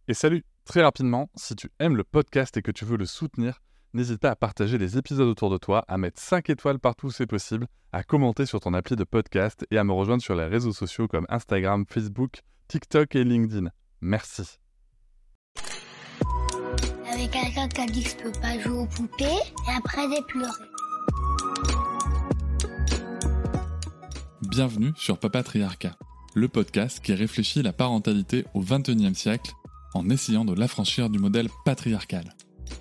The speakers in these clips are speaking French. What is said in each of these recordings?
Et salut, très rapidement, si tu aimes le podcast et que tu veux le soutenir, n'hésite pas à partager les épisodes autour de toi, à mettre 5 étoiles partout où c'est possible, à commenter sur ton appli de podcast et à me rejoindre sur les réseaux sociaux comme Instagram, Facebook, TikTok et LinkedIn. Merci. Avec quelqu'un qui a dit que je peux pas jouer aux poupées et après j'ai pleuré. Bienvenue sur Papatriarcat, le podcast qui réfléchit la parentalité au XXIe siècle en essayant de l'affranchir du modèle patriarcal.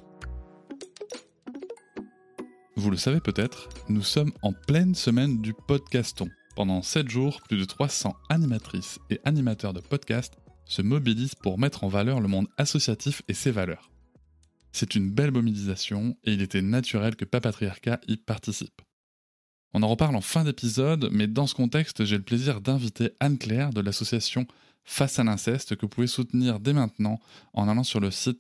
Vous le savez peut-être, nous sommes en pleine semaine du podcaston. Pendant 7 jours, plus de 300 animatrices et animateurs de podcasts se mobilisent pour mettre en valeur le monde associatif et ses valeurs. C'est une belle mobilisation et il était naturel que Papatriarcat y participe. On en reparle en fin d'épisode, mais dans ce contexte, j'ai le plaisir d'inviter Anne-Claire de l'association Face à l'inceste que vous pouvez soutenir dès maintenant en allant sur le site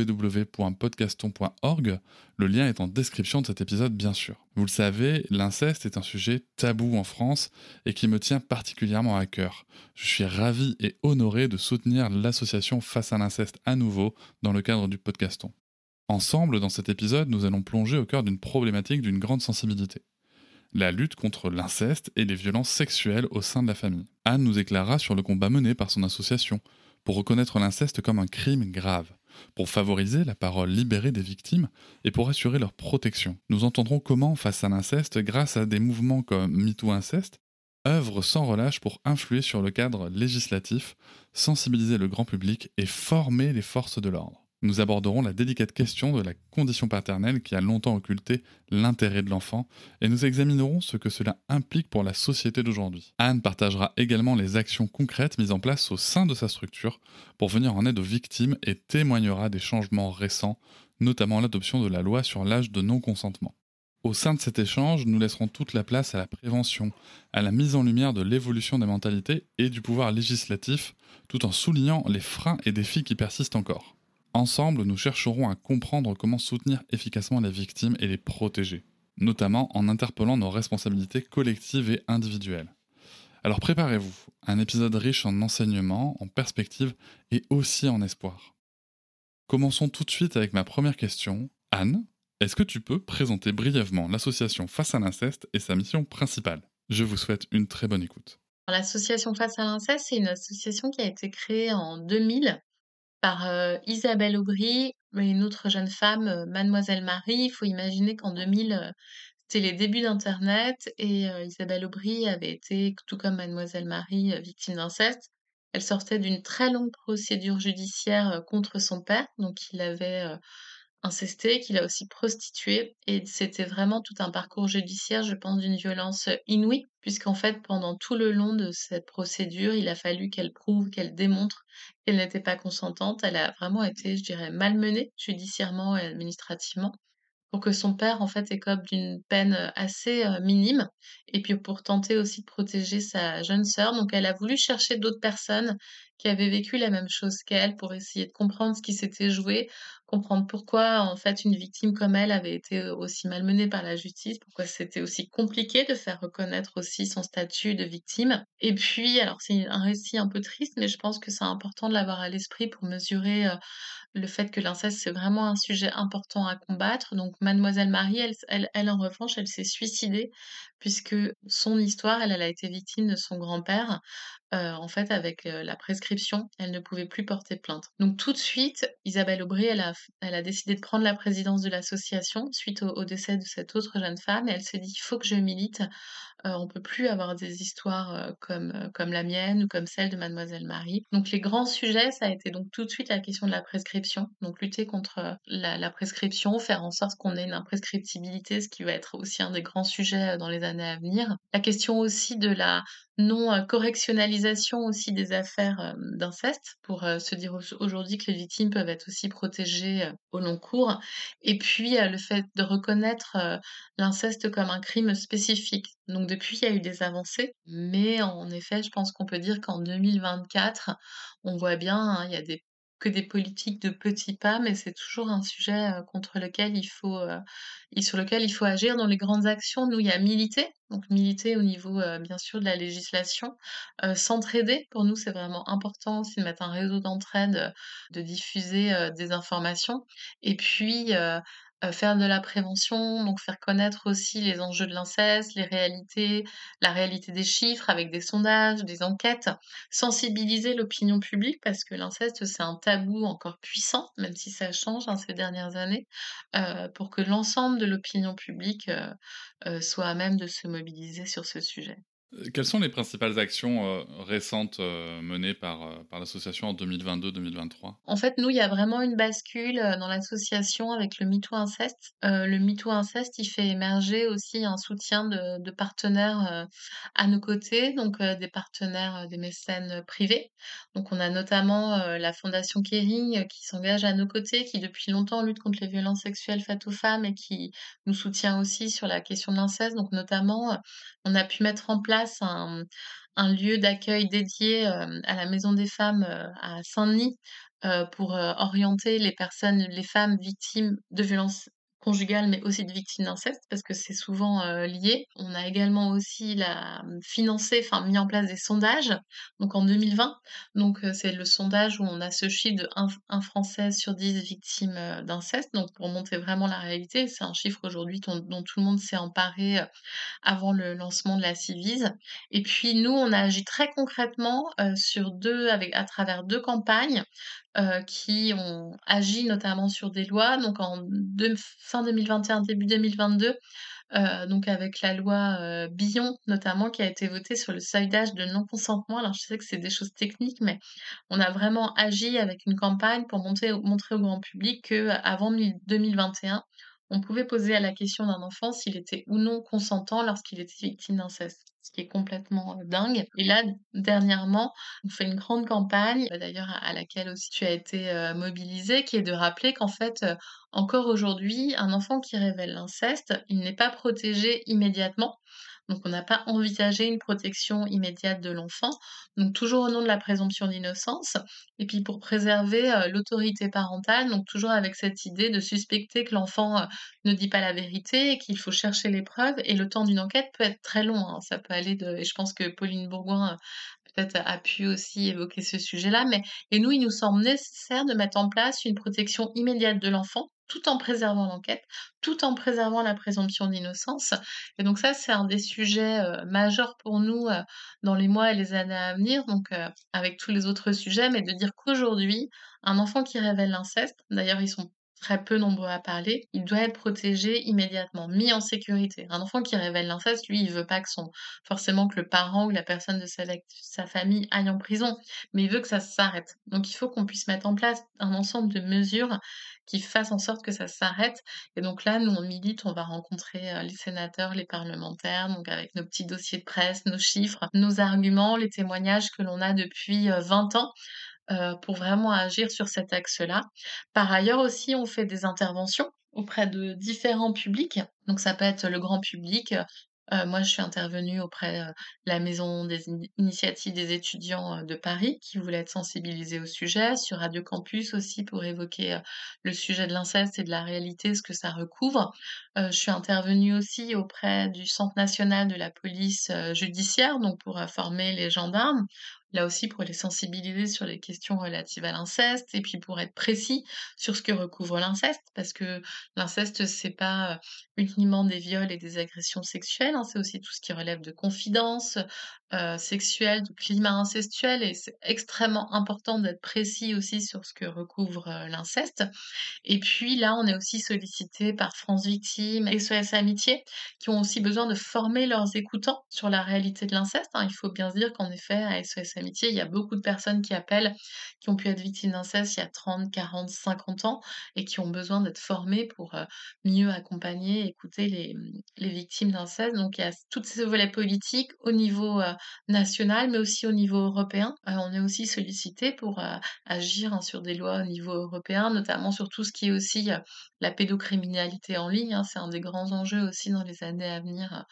www.podcaston.org. Le lien est en description de cet épisode bien sûr. Vous le savez, l'inceste est un sujet tabou en France et qui me tient particulièrement à cœur. Je suis ravi et honoré de soutenir l'association Face à l'inceste à nouveau dans le cadre du podcaston. Ensemble, dans cet épisode, nous allons plonger au cœur d'une problématique d'une grande sensibilité. La lutte contre l'inceste et les violences sexuelles au sein de la famille. Anne nous éclairera sur le combat mené par son association pour reconnaître l'inceste comme un crime grave, pour favoriser la parole libérée des victimes et pour assurer leur protection. Nous entendrons comment, face à l'inceste, grâce à des mouvements comme MeToo Inceste, œuvrent sans relâche pour influer sur le cadre législatif, sensibiliser le grand public et former les forces de l'ordre. Nous aborderons la délicate question de la condition paternelle qui a longtemps occulté l'intérêt de l'enfant et nous examinerons ce que cela implique pour la société d'aujourd'hui. Anne partagera également les actions concrètes mises en place au sein de sa structure pour venir en aide aux victimes et témoignera des changements récents, notamment l'adoption de la loi sur l'âge de non-consentement. Au sein de cet échange, nous laisserons toute la place à la prévention, à la mise en lumière de l'évolution des mentalités et du pouvoir législatif, tout en soulignant les freins et défis qui persistent encore. Ensemble, nous chercherons à comprendre comment soutenir efficacement les victimes et les protéger, notamment en interpellant nos responsabilités collectives et individuelles. Alors préparez-vous, un épisode riche en enseignements, en perspectives et aussi en espoir. Commençons tout de suite avec ma première question. Anne, est-ce que tu peux présenter brièvement l'association Face à l'inceste et sa mission principale ? Je vous souhaite une très bonne écoute. L'association Face à l'inceste, c'est une association qui a été créée en 2000 par Isabelle Aubry et une autre jeune femme, Mademoiselle Marie. Il faut imaginer qu'en 2000, c'était les débuts d'internet et Isabelle Aubry avait été, tout comme Mademoiselle Marie, victime d'inceste. Elle sortait d'une très longue procédure judiciaire, contre son père, donc il avait, incesté, qu'il a aussi prostitué et c'était vraiment tout un parcours judiciaire, je pense, d'une violence, inouïe puisqu'en fait, pendant tout le long de cette procédure, il a fallu qu'elle prouve, qu'elle démontre qu'elle n'était pas consentante. Elle a vraiment été, je dirais, malmenée judiciairement et administrativement pour que son père, en fait, écope d'une peine, assez, minime et puis pour tenter aussi de protéger sa jeune sœur. Donc elle a voulu chercher d'autres personnes qui avaient vécu la même chose qu'elle pour essayer de comprendre ce qui s'était joué, comprendre pourquoi, en fait, une victime comme elle avait été, aussi malmenée par la justice, pourquoi c'était aussi compliqué de faire reconnaître aussi son statut de victime. Et puis alors c'est un récit un peu triste, mais je pense que c'est important de l'avoir à l'esprit pour mesurer, le fait que l'inceste, c'est vraiment un sujet important à combattre. Donc Mademoiselle Marie, elle, en revanche, elle s'est suicidée puisque son histoire, elle a été victime de son grand-père. En fait, avec, la prescription, elle ne pouvait plus porter plainte. Donc tout de suite, Isabelle Aubry, elle a décidé de prendre la présidence de l'association suite au décès de cette autre jeune femme et elle s'est dit: «Il faut que je milite, on peut plus avoir des histoires, comme la mienne ou comme celle de Mademoiselle Marie». Donc les grands sujets, ça a été donc tout de suite la question de la prescription, donc lutter contre, la prescription, faire en sorte qu'on ait une imprescriptibilité, ce qui va être aussi un des grands sujets, dans les années à venir. La question aussi de la non, correctionnalisation aussi des affaires, d'inceste pour, se dire aujourd'hui que les victimes peuvent être aussi protégées, au long cours et puis, le fait de reconnaître, l'inceste comme un crime spécifique. Donc depuis, il y a eu des avancées, mais en effet, je pense qu'on peut dire qu'en 2024, on voit bien, hein, il y a des que des politiques de petits pas, mais c'est toujours un sujet, contre lequel il faut, et sur lequel il faut agir. Dans les grandes actions, nous, il y a militer, donc militer au niveau, bien sûr de la législation, s'entraider. Pour nous, c'est vraiment important aussi de mettre un réseau d'entraide, de diffuser, des informations et puis, faire de la prévention, donc faire connaître aussi les enjeux de l'inceste, les réalités, la réalité des chiffres avec des sondages, des enquêtes. Sensibiliser l'opinion publique parce que l'inceste, c'est un tabou encore puissant, même si ça change, hein, ces dernières années, pour que l'ensemble de l'opinion publique, soit à même de se mobiliser sur ce sujet. Quelles sont les principales actions, récentes, menées par l'association en 2022-2023? En fait, nous, il y a vraiment une bascule, dans l'association avec le MeToo Inceste. Le MeToo Inceste, il fait émerger aussi un soutien de partenaires, à nos côtés, donc des partenaires, des mécènes, privés. Donc on a notamment, la fondation Kering, qui s'engage à nos côtés, qui depuis longtemps lutte contre les violences sexuelles faites aux femmes et qui nous soutient aussi sur la question de l'inceste. Donc notamment, on a pu mettre en place un lieu d'accueil dédié, à la Maison des femmes, à Saint-Denis, pour, orienter les femmes victimes de violences conjugales, mais aussi de victimes d'inceste, parce que c'est souvent, lié. On a également aussi financé, enfin mis en place des sondages, donc en 2020. Donc, c'est le sondage où on a ce chiffre de un Français sur 10 victime, d'inceste, donc pour montrer vraiment la réalité. C'est un chiffre aujourd'hui dont tout le monde s'est emparé, avant le lancement de la Civise. Et puis nous, on a agi très concrètement, sur 2 avec à travers 2 campagnes, qui ont agi notamment sur des lois. Donc fin 2021, début 2022, donc avec la loi, Billon notamment qui a été votée sur le seuil d'âge de non-consentement. Alors je sais que c'est des choses techniques, mais on a vraiment agi avec une campagne pour montrer au grand public qu'avant 2021, on pouvait poser à la question d'un enfant s'il était ou non consentant lorsqu'il était victime d'inceste. Ce qui est complètement, dingue. Et là, dernièrement, on fait une grande campagne, d'ailleurs à laquelle aussi tu as été, mobilisée, qui est de rappeler qu'en fait, encore aujourd'hui, un enfant qui révèle l'inceste, il n'est pas protégé immédiatement. Donc on n'a pas envisagé une protection immédiate de l'enfant. Donc toujours au nom de la présomption d'innocence et puis pour préserver, l'autorité parentale, donc toujours avec cette idée de suspecter que l'enfant, ne dit pas la vérité et qu'il faut chercher les preuves et le temps d'une enquête peut être très long, hein. Ça peut aller de et je pense que Pauline Bourgoin, peut-être a pu aussi évoquer ce sujet-là, mais et nous, il nous semble nécessaire de mettre en place une protection immédiate de l'enfant, tout en préservant l'enquête, tout en préservant la présomption d'innocence et donc ça, c'est un des sujets, majeurs pour nous, dans les mois et les années à venir, donc avec tous les autres sujets, mais de dire qu'aujourd'hui, un enfant qui révèle l'inceste, d'ailleurs ils sont très peu nombreux à parler, il doit être protégé immédiatement, mis en sécurité. Un enfant qui révèle l'inceste, lui, il veut pas forcément que le parent ou la personne de sa famille aille en prison, mais il veut que ça s'arrête. Donc il faut qu'on puisse mettre en place un ensemble de mesures qui fassent en sorte que ça s'arrête et donc là, nous, on milite, on va rencontrer, les sénateurs, les parlementaires, donc avec nos petits dossiers de presse, nos chiffres, nos arguments, les témoignages que l'on a depuis, 20 ans, pour vraiment agir sur cet axe-là. Par ailleurs aussi, on fait des interventions auprès de différents publics, donc ça peut être le grand public, moi je suis intervenue auprès, la maison des initiatives des étudiants, de Paris qui voulaient être sensibilisés au sujet, sur Radio Campus aussi pour évoquer, le sujet de l'inceste et de la réalité, ce que ça recouvre. Je suis intervenue aussi auprès du Centre national de la police, judiciaire, donc pour, former les gendarmes. Là aussi pour les sensibiliser sur les questions relatives à l'inceste et puis pour être précis sur ce que recouvre l'inceste. Parce que l'inceste, c'est pas, uniquement des viols et des agressions sexuelles, hein, c'est aussi tout ce qui relève de confidences, sexuelles, de climat incestuel et c'est extrêmement important d'être précis aussi sur ce que recouvre, l'inceste. Et puis là, on est aussi sollicité par France Victimes, SOS Amitié, qui ont aussi besoin de former leurs écoutants sur la réalité de l'inceste, hein. Il faut bien se dire qu'en effet, à SOS Amitié, il y a beaucoup de personnes qui appellent, qui ont pu être victimes d'inceste il y a 30, 40, 50 ans et qui ont besoin d'être formées pour, mieux accompagner, écouter les victimes d'inceste. Donc il y a tous ces volets politiques au niveau, national, mais aussi au niveau européen. On est aussi sollicité pour, agir, hein, sur des lois au niveau européen, notamment sur tout ce qui est aussi, la pédocriminalité en ligne, hein. C'est un des grands enjeux aussi dans les années à venir,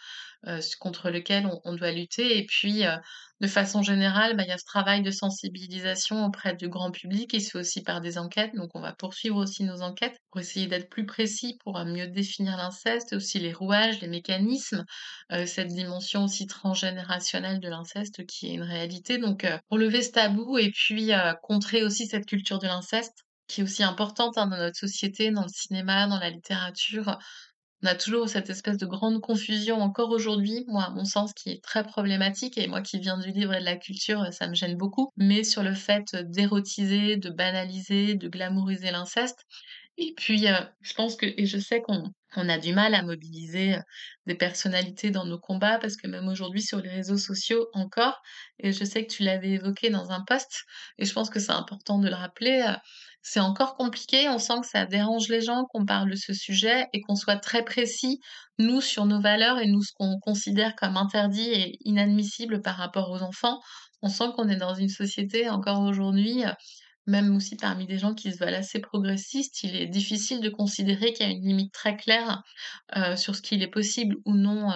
contre lequel on doit lutter et puis, de façon générale, il y a ce travail de sensibilisation auprès du grand public et c'est aussi par des enquêtes, donc on va poursuivre aussi nos enquêtes pour essayer d'être plus précis, pour, mieux définir l'inceste, aussi les rouages, les mécanismes, cette dimension aussi transgénérationnelle de l'inceste qui est une réalité donc pour lever ce tabou et puis, contrer aussi cette culture de l'inceste qui est aussi importante, dans notre société, dans le cinéma, dans la littérature. On a toujours cette espèce de grande confusion encore aujourd'hui, moi à mon sens, qui est très problématique et moi qui viens du livre et de la culture, ça me gêne beaucoup, mais sur le fait, d'érotiser, de banaliser, de glamouriser l'inceste et puis, je pense que et je sais qu'on a du mal à mobiliser, des personnalités dans nos combats parce que même aujourd'hui sur les réseaux sociaux encore et je sais que tu l'avais évoqué dans un post et je pense que c'est important de le rappeler, c'est encore compliqué. On sent que ça dérange les gens qu'on parle de ce sujet et qu'on soit très précis, nous, sur nos valeurs et nous, ce qu'on considère comme interdit et inadmissible par rapport aux enfants. On sent qu'on est dans une société encore aujourd'hui, même aussi parmi des gens qui se veulent assez progressistes, il est difficile de considérer qu'il y a une limite très claire, sur ce qu'il est possible ou non,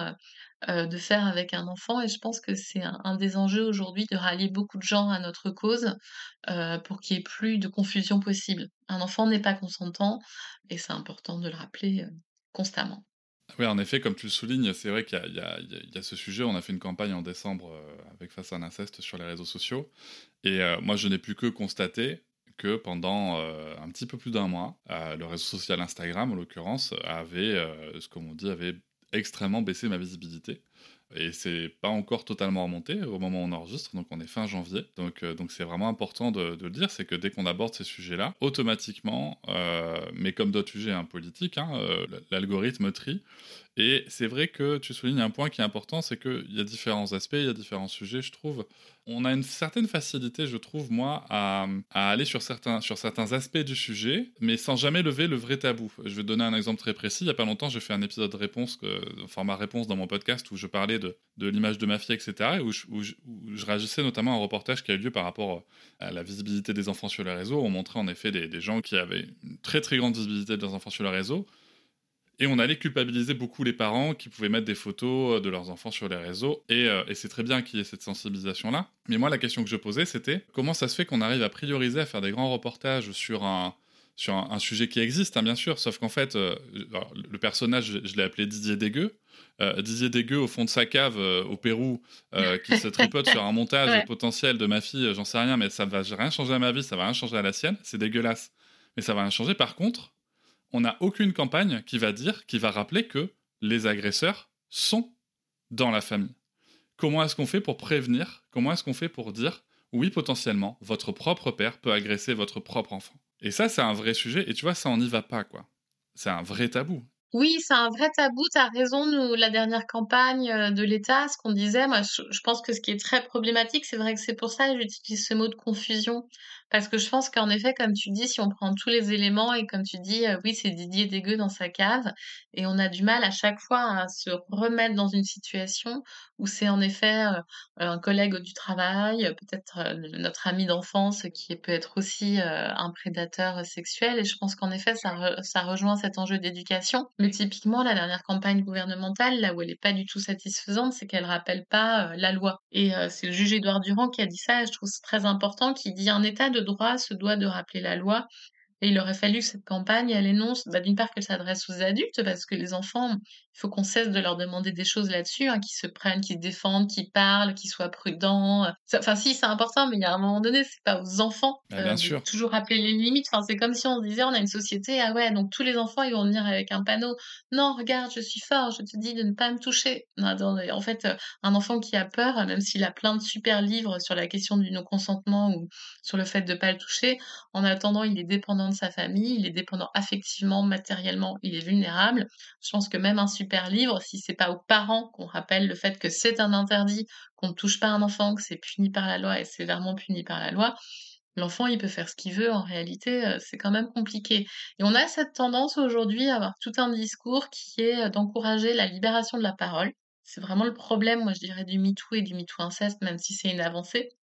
de faire avec un enfant et je pense que c'est un des enjeux aujourd'hui de rallier beaucoup de gens à notre cause, pour qu'il y ait plus de confusion possible. Un enfant n'est pas consentant et c'est important de le rappeler, constamment. Oui, en effet, comme tu le soulignes, c'est vrai qu'il y a, il y a ce sujet. On a fait une campagne en décembre avec Face à un inceste sur les réseaux sociaux. Et moi, je n'ai pu que constater que pendant un petit peu plus d'un mois, le réseau social Instagram, en l'occurrence, avait, comme on dit, avait extrêmement baissé ma visibilité. Et c'est pas encore totalement remonté au moment où on enregistre, donc on est fin janvier. Donc c'est vraiment important de le dire, c'est que dès qu'on aborde ces sujets-là, automatiquement, mais comme d'autres sujets politiques, l'algorithme trie. Et c'est vrai que tu soulignes un point qui est important, c'est qu'il y a différents aspects, il y a différents sujets, je trouve. On a une certaine facilité, je trouve, moi, à aller sur certains aspects du sujet, mais sans jamais lever le vrai tabou. Je vais te donner un exemple très précis. Il n'y a pas longtemps, j'ai fait un épisode de réponse, format réponse dans mon podcast, où je parlais de l'image de ma fille, etc., et où je réagissais notamment à un reportage qui a eu lieu par rapport à la visibilité des enfants sur les réseaux. On montrait en effet des gens qui avaient une très très grande visibilité de leurs enfants sur les réseaux, et on allait culpabiliser beaucoup les parents qui pouvaient mettre des photos de leurs enfants sur les réseaux. Et c'est très bien qu'il y ait cette sensibilisation-là. Mais moi, la question que je posais, c'était comment ça se fait qu'on arrive à prioriser, à faire des grands reportages sur un sujet qui existe, bien sûr. Sauf qu'en fait, le personnage, je l'ai appelé Didier Dégueu. Didier Dégueu, au fond de sa cave, au Pérou, qui se tripote sur un montage Ouais. potentiel de ma fille, j'en sais rien, mais ça va rien changer à ma vie, ça va rien changer à la sienne. C'est dégueulasse. Mais ça va rien changer. Par contre, on n'a aucune campagne qui va rappeler que les agresseurs sont dans la famille. Comment est-ce qu'on fait pour prévenir? Comment est-ce qu'on fait pour dire oui, potentiellement, votre propre père peut agresser votre propre enfant? Et ça, c'est un vrai sujet. Et tu vois, ça, on n'y va pas, quoi. C'est un vrai tabou. Oui, c'est un vrai tabou, tu as raison. Nous, la dernière campagne, de l'État, ce qu'on disait, moi, je pense que ce qui est très problématique, c'est vrai que c'est pour ça que j'utilise ce mot de confusion. Parce que je pense qu'en effet, comme tu dis, si on prend tous les éléments et comme tu dis, oui, c'est Didier Dégueu dans sa cave et on a du mal à chaque fois à se remettre dans une situation où c'est en effet, un collègue du travail, peut-être, notre ami d'enfance qui peut être aussi, un prédateur sexuel et je pense qu'en effet ça rejoint cet enjeu d'éducation. Mais typiquement la dernière campagne gouvernementale, là où elle est pas du tout satisfaisante, c'est qu'elle rappelle pas, la loi et c'est le juge Édouard Durand qui a dit ça et je trouve c'est très important, qui dit: «Un État de droit se doit de rappeler la loi». Et il aurait fallu que cette campagne, elle énonce, d'une part qu'elle s'adresse aux adultes, parce que les enfants, il faut qu'on cesse de leur demander des choses là-dessus, qu'ils se prennent, qu'ils se défendent, qu'ils parlent, qu'ils soient prudents. Enfin, si, c'est important, mais il y a un moment donné, c'est pas aux enfants Bien de sûr. toujours rappeler les limites. Enfin, c'est comme si on se disait, on a une société, ah ouais, donc tous les enfants, ils vont venir avec un panneau. Non, regarde, je suis fort, je te dis de ne pas me toucher. Non, attendez, en fait, un enfant qui a peur, même s'il a plein de super livres sur la question du non-consentement ou sur le fait de pas le toucher, en attendant, il est dépendant de sa famille, il est dépendant affectivement, matériellement, il est vulnérable. Je pense que même un super livre, si c'est pas aux parents qu'on rappelle le fait que c'est un interdit, qu'on ne touche pas un enfant, que c'est puni par la loi et sévèrement puni par la loi, l'enfant, il peut faire ce qu'il veut. En réalité, c'est quand même compliqué et on a cette tendance aujourd'hui à avoir tout un discours qui est, d'encourager la libération de la parole. C'est vraiment le problème, moi, je dirais, du MeToo et du MeToo inceste, même si c'est une avancée.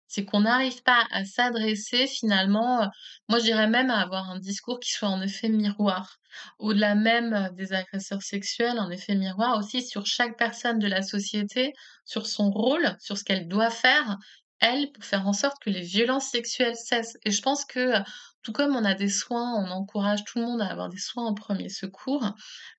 C'est qu'on n'arrive pas à s'adresser finalement, moi je dirais même à avoir un discours qui soit en effet miroir. Au-delà même, des agresseurs sexuels, un effet miroir aussi sur chaque personne de la société, sur son rôle, sur ce qu'elle doit faire, elle, pour faire en sorte que les violences sexuelles cessent. Et je pense que, tout comme on a des soins, on encourage tout le monde à avoir des soins en premier secours,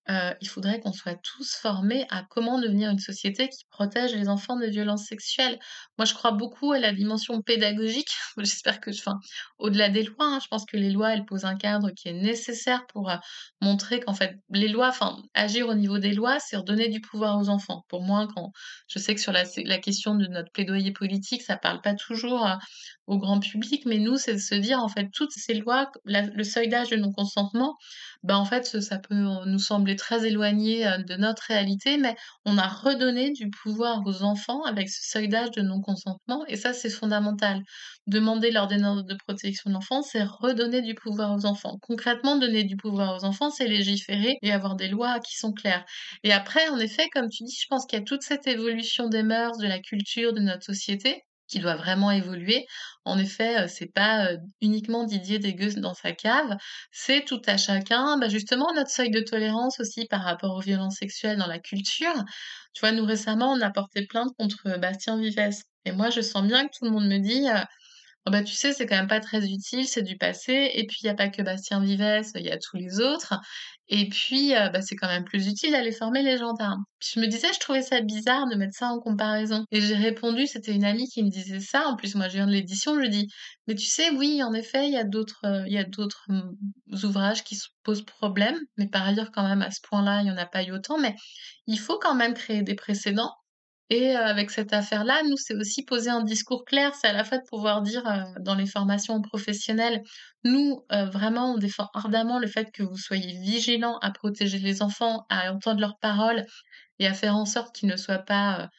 il faudrait qu'on soit tous formés à comment devenir une société qui protège les enfants des violences sexuelles. Moi, je crois beaucoup à la dimension pédagogique. J'espère que enfin, au-delà des lois, hein, je pense que les lois, elles posent un cadre qui est nécessaire pour, montrer qu'en fait, les lois enfin, agir au niveau des lois, c'est redonner du pouvoir aux enfants. Pour moi, quand je sais que sur la question de notre plaidoyer politique, ça parle pas toujours, au grand public, mais nous, c'est de se dire, en fait, toutes ces lois, le seuil d'âge de non-consentement, bah, en fait, ça peut, nous sembler très éloigné, de notre réalité, mais on a redonné du pouvoir aux enfants avec ce seuil d'âge de non-consentement et ça, c'est fondamental. Demander l'ordonnance de protection de l'enfant, c'est redonner du pouvoir aux enfants. Concrètement, donner du pouvoir aux enfants, c'est légiférer et avoir des lois qui sont claires. Et après, en effet, comme tu dis, je pense qu'il y a toute cette évolution des mœurs, de la culture, de notre société qui doit vraiment évoluer. En effet, c'est pas, uniquement Didier dégueuse dans sa cave, c'est tout à chacun, bah, justement notre seuil de tolérance aussi par rapport aux violences sexuelles dans la culture. Tu vois, nous récemment, on a porté plainte contre, Bastien Vivès et moi je sens bien que tout le monde me dit, «Oh bah, tu sais, c'est quand même pas très utile, c'est du passé et puis il y a pas que Bastien Vivès, il y a tous les autres et puis, bah, c'est quand même plus utile d'aller former les gendarmes». Puis je me disais, je trouvais ça bizarre de mettre ça en comparaison et j'ai répondu, c'était une amie qui me disait ça, en plus moi je viens de l'édition, je lui dis: «Mais tu sais, oui, en effet, il y a d'autres, ouvrages qui se posent problème, mais par ailleurs quand même à ce point-là, il y en a pas eu autant, mais il faut quand même créer des précédents et avec cette affaire-là, nous, c'est aussi poser un discours clair. C'est à la fois de pouvoir dire, dans les formations professionnelles, nous, vraiment, on défend ardemment le fait que vous soyez vigilants à protéger les enfants, à entendre leurs paroles et à faire en sorte qu'ils ne soient pas,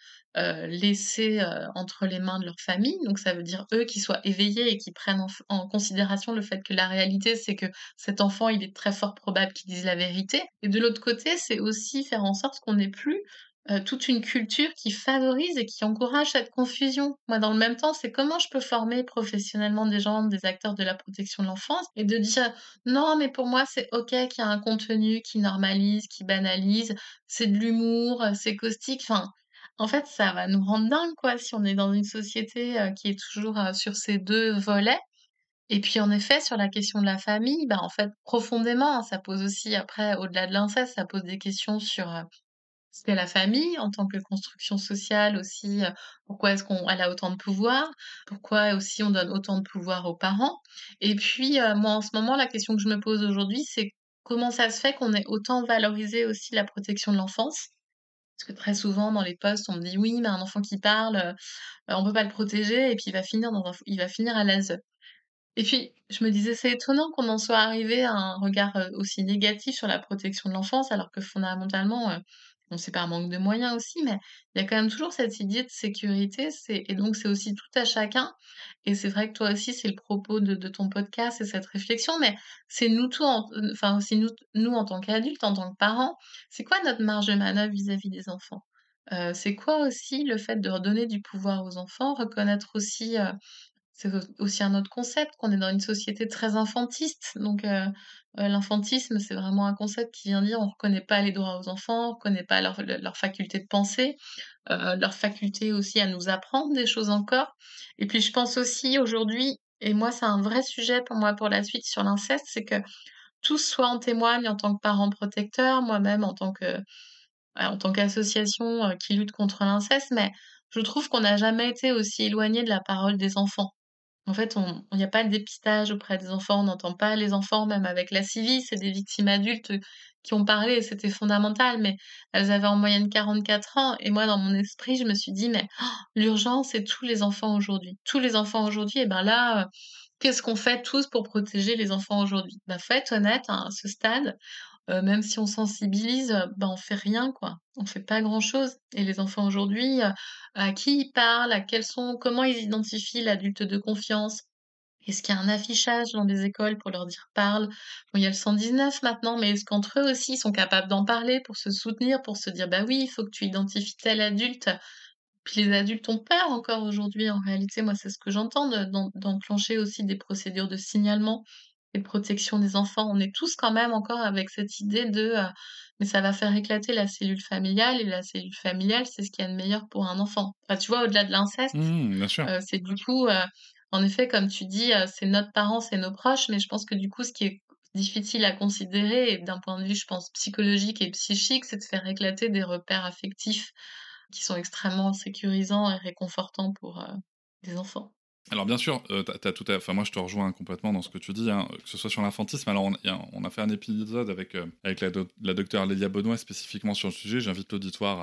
laissés, entre les mains de leur famille. Donc ça veut dire, eux, qu'ils soient éveillés et qu'ils prennent en considération le fait que la réalité, c'est que cet enfant, il est très fort probable qu'il dise la vérité et de l'autre côté, c'est aussi faire en sorte qu'on n'ait plus, toute une culture qui favorise et qui encourage cette confusion. Moi, dans le même temps, c'est comment je peux former professionnellement des gens, des acteurs de la protection de l'enfance et de dire: «Non, mais pour moi, c'est OK qu'il y a un contenu qui normalise, qui banalise, c'est de l'humour, c'est caustique». Enfin, en fait, ça va nous rendre dingue, quoi, si on est dans une société, qui est toujours, sur ces 2 volets et puis, en effet, sur la question de la famille, bah, en fait, profondément, hein, ça pose aussi après, au-delà de l'inceste, ça pose des questions sur, ce qu'est la famille en tant que construction sociale aussi, pourquoi est-ce qu'on elle a autant de pouvoir? Pourquoi aussi on donne autant de pouvoir aux parents? Et puis, moi, en ce moment, la question que je me pose aujourd'hui, c'est comment ça se fait qu'on ait autant valorisé aussi la protection de l'enfance? Parce que très souvent dans les posts, on me dit: «Oui, mais un enfant qui parle, on peut pas le protéger et puis il va finir à l'ASE». Et puis, je me disais: «C'est étonnant qu'on en soit arrivé à un regard, aussi négatif sur la protection de l'enfance, alors que fondamentalement, bon, c'est par manque de moyens aussi, mais il y a quand même toujours cette idée de sécurité, et donc c'est aussi tout à chacun et c'est vrai que toi aussi, c'est le propos de ton podcast, c'est cette réflexion, mais c'est nous tous enfin aussi nous en tant qu'adultes, en tant que parents, c'est quoi notre marge de manœuvre vis-à-vis des enfants? C'est quoi aussi le fait de redonner du pouvoir aux enfants? Reconnaître aussi, c'est aussi un autre concept, qu'on est dans une société très infantiste, donc l'infantisme, c'est vraiment un concept qui vient dire: «On reconnaît pas les droits aux enfants, on reconnaît pas leur faculté de penser, leur faculté aussi à nous apprendre des choses encore» et puis je pense aussi aujourd'hui et moi c'est un vrai sujet pour moi pour la suite sur l'inceste, c'est que tous soit en témoignent en tant que parents protecteurs, moi-même en tant qu'association, qui lutte contre l'inceste, mais je trouve qu'on n'a jamais été aussi éloigné de la parole des enfants. En fait, il n'y a pas de dépistage auprès des enfants, on n'entend pas les enfants, même avec la CIVI, c'est des victimes adultes, qui ont parlé et c'était fondamental, mais elles avaient en moyenne 44 ans et moi, dans mon esprit, je me suis dit: «Mais l'urgence, c'est tous les enfants aujourd'hui. Tous les enfants aujourd'hui et ben là, qu'est-ce qu'on fait tous pour protéger les enfants aujourd'hui?» Bah, faut être honnête, hein, à ce stade, même si on sensibilise, bah, on fait rien, quoi. On fait pas grand-chose et les enfants aujourd'hui, à qui ils parlent, à quels sont comment ils identifient l'adulte de confiance? Est-ce qu'il y a un affichage dans les écoles pour leur dire: «Parle»? Bon, il y a le 119 maintenant, mais est-ce qu'entre eux aussi, ils sont capables d'en parler pour se soutenir, pour se dire: «Bah oui, il faut que tu identifies tel adulte». Puis les adultes ont peur encore aujourd'hui, en réalité, moi, c'est ce que j'entends d'enclencher aussi des procédures de signalement et de protection des enfants. On est tous quand même encore avec cette idée mais ça va faire éclater la cellule familiale et la cellule familiale, c'est ce qu'il y a de meilleur pour un enfant. Enfin, tu vois, au-delà de l'inceste, Bien sûr. c'est du coup, en effet, comme tu dis, c'est notre parent, c'est nos proches, mais je pense que du coup, ce qui est difficile à considérer et d'un point de vue, je pense, psychologique et psychique, c'est de faire éclater des repères affectifs qui sont extrêmement sécurisants et réconfortants pour, les enfants. Alors bien sûr, tu tout à enfin moi je te rejoins complètement dans ce que tu dis, hein, que ce soit sur l'infantisme. Alors on a fait un épisode avec la docteure Lélia Benoît spécifiquement sur le sujet. J'invite l'auditoire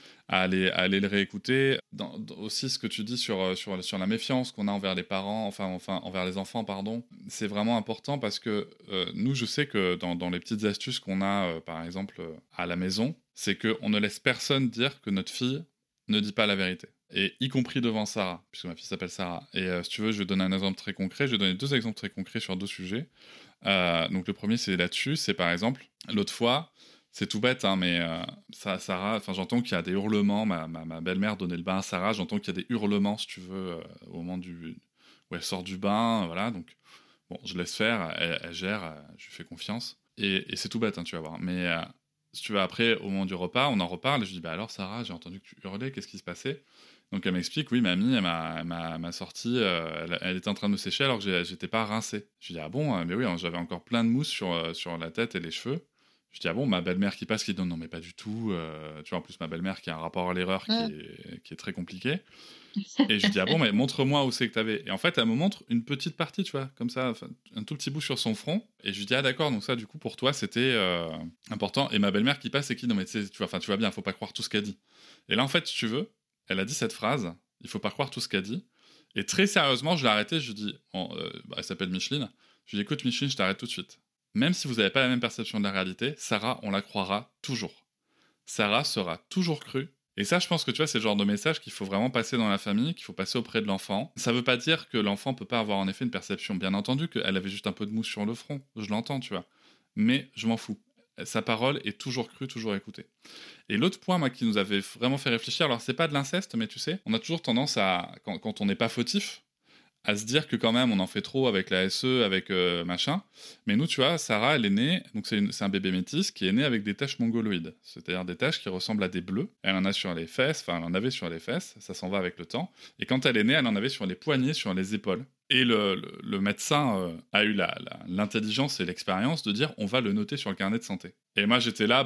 à aller le réécouter. Aussi ce que tu dis sur la méfiance qu'on a envers les parents, enfin envers les enfants, pardon, c'est vraiment important parce que nous, je sais que dans les petites astuces qu'on a, par exemple, à la maison, c'est qu'on ne laisse personne dire que notre fille ne dit pas la vérité. Et y compris devant Sarah, puisque ma fille s'appelle Sarah. Et si tu veux, je vais donner un exemple très concret. Je vais donner 2 exemples très concrets sur 2 sujets. Donc le premier, c'est là-dessus. C'est par exemple, l'autre fois, c'est tout bête, hein, mais Sarah, enfin j'entends qu'il y a des hurlements. Ma belle-mère donnait le bain à Sarah. J'entends qu'il y a des hurlements, si tu veux, au moment où elle sort du bain. Voilà, donc bon, je laisse faire. Elle gère. Je lui fais confiance. Et c'est tout bête, hein, tu vas voir. Mais si tu veux, après, au moment du repas, on en reparle. Et je dis, bah alors Sarah, j'ai entendu que tu hurlais. Qu'est-ce qui se passait? Donc elle m'explique, oui, mamie, elle m'a sorti, elle était en train de me sécher alors que j'étais pas rincé. Je lui dis, ah bon, mais oui, hein, j'avais encore plein de mousse sur la tête et les cheveux. Je dis, ah bon, ma belle-mère qui passe, qui dit, non, non, mais pas du tout. Tu vois, en plus, ma belle-mère qui a un rapport à l'erreur Mmh. qui est très compliqué. Et je lui dis, ah bon, mais montre-moi où c'est que t'avais. Et en fait, elle me montre une petite partie, tu vois, comme ça, un tout petit bout sur son front. Et je lui dis, ah d'accord, donc ça, du coup, pour toi, c'était important. Et ma belle-mère qui passe et qui, non, mais tu vois bien, faut pas croire tout ce qu'elle dit. Et là, en fait, si tu veux, elle a dit cette phrase, il faut pas croire tout ce qu'elle dit. Et très sérieusement, je l'ai arrêtée, je lui dis, elle s'appelle Micheline, je lui dis, écoute Micheline, je t'arrête tout de suite. Même si vous n'avez pas la même perception de la réalité, Sarah, on la croira toujours. Sarah sera toujours crue. Et ça, je pense que tu vois, c'est le genre de message qu'il faut vraiment passer dans la famille, qu'il faut passer auprès de l'enfant. Ça veut pas dire que l'enfant peut pas avoir en effet une perception. Bien entendu qu'elle avait juste un peu de mousse sur le front, je l'entends, tu vois. Mais je m'en fous. Sa parole est toujours crue, toujours écoutée. Et l'autre point, moi, qui nous avait vraiment fait réfléchir, alors c'est pas de l'inceste, mais tu sais, on a toujours tendance à, quand on n'est pas fautif, à se dire que quand même on en fait trop avec la SE, avec machin. Mais nous, tu vois, Sarah, elle est née, donc c'est un bébé métis qui est né avec des taches mongoloïdes, c'est-à-dire des taches qui ressemblent à des bleus. Elle en a sur les fesses, enfin elle en avait sur les fesses, ça s'en va avec le temps. Et quand elle est née, elle en avait sur les poignets, sur les épaules. Et le médecin a eu l'intelligence et l'expérience de dire on va le noter sur le carnet de santé. Et moi j'étais là,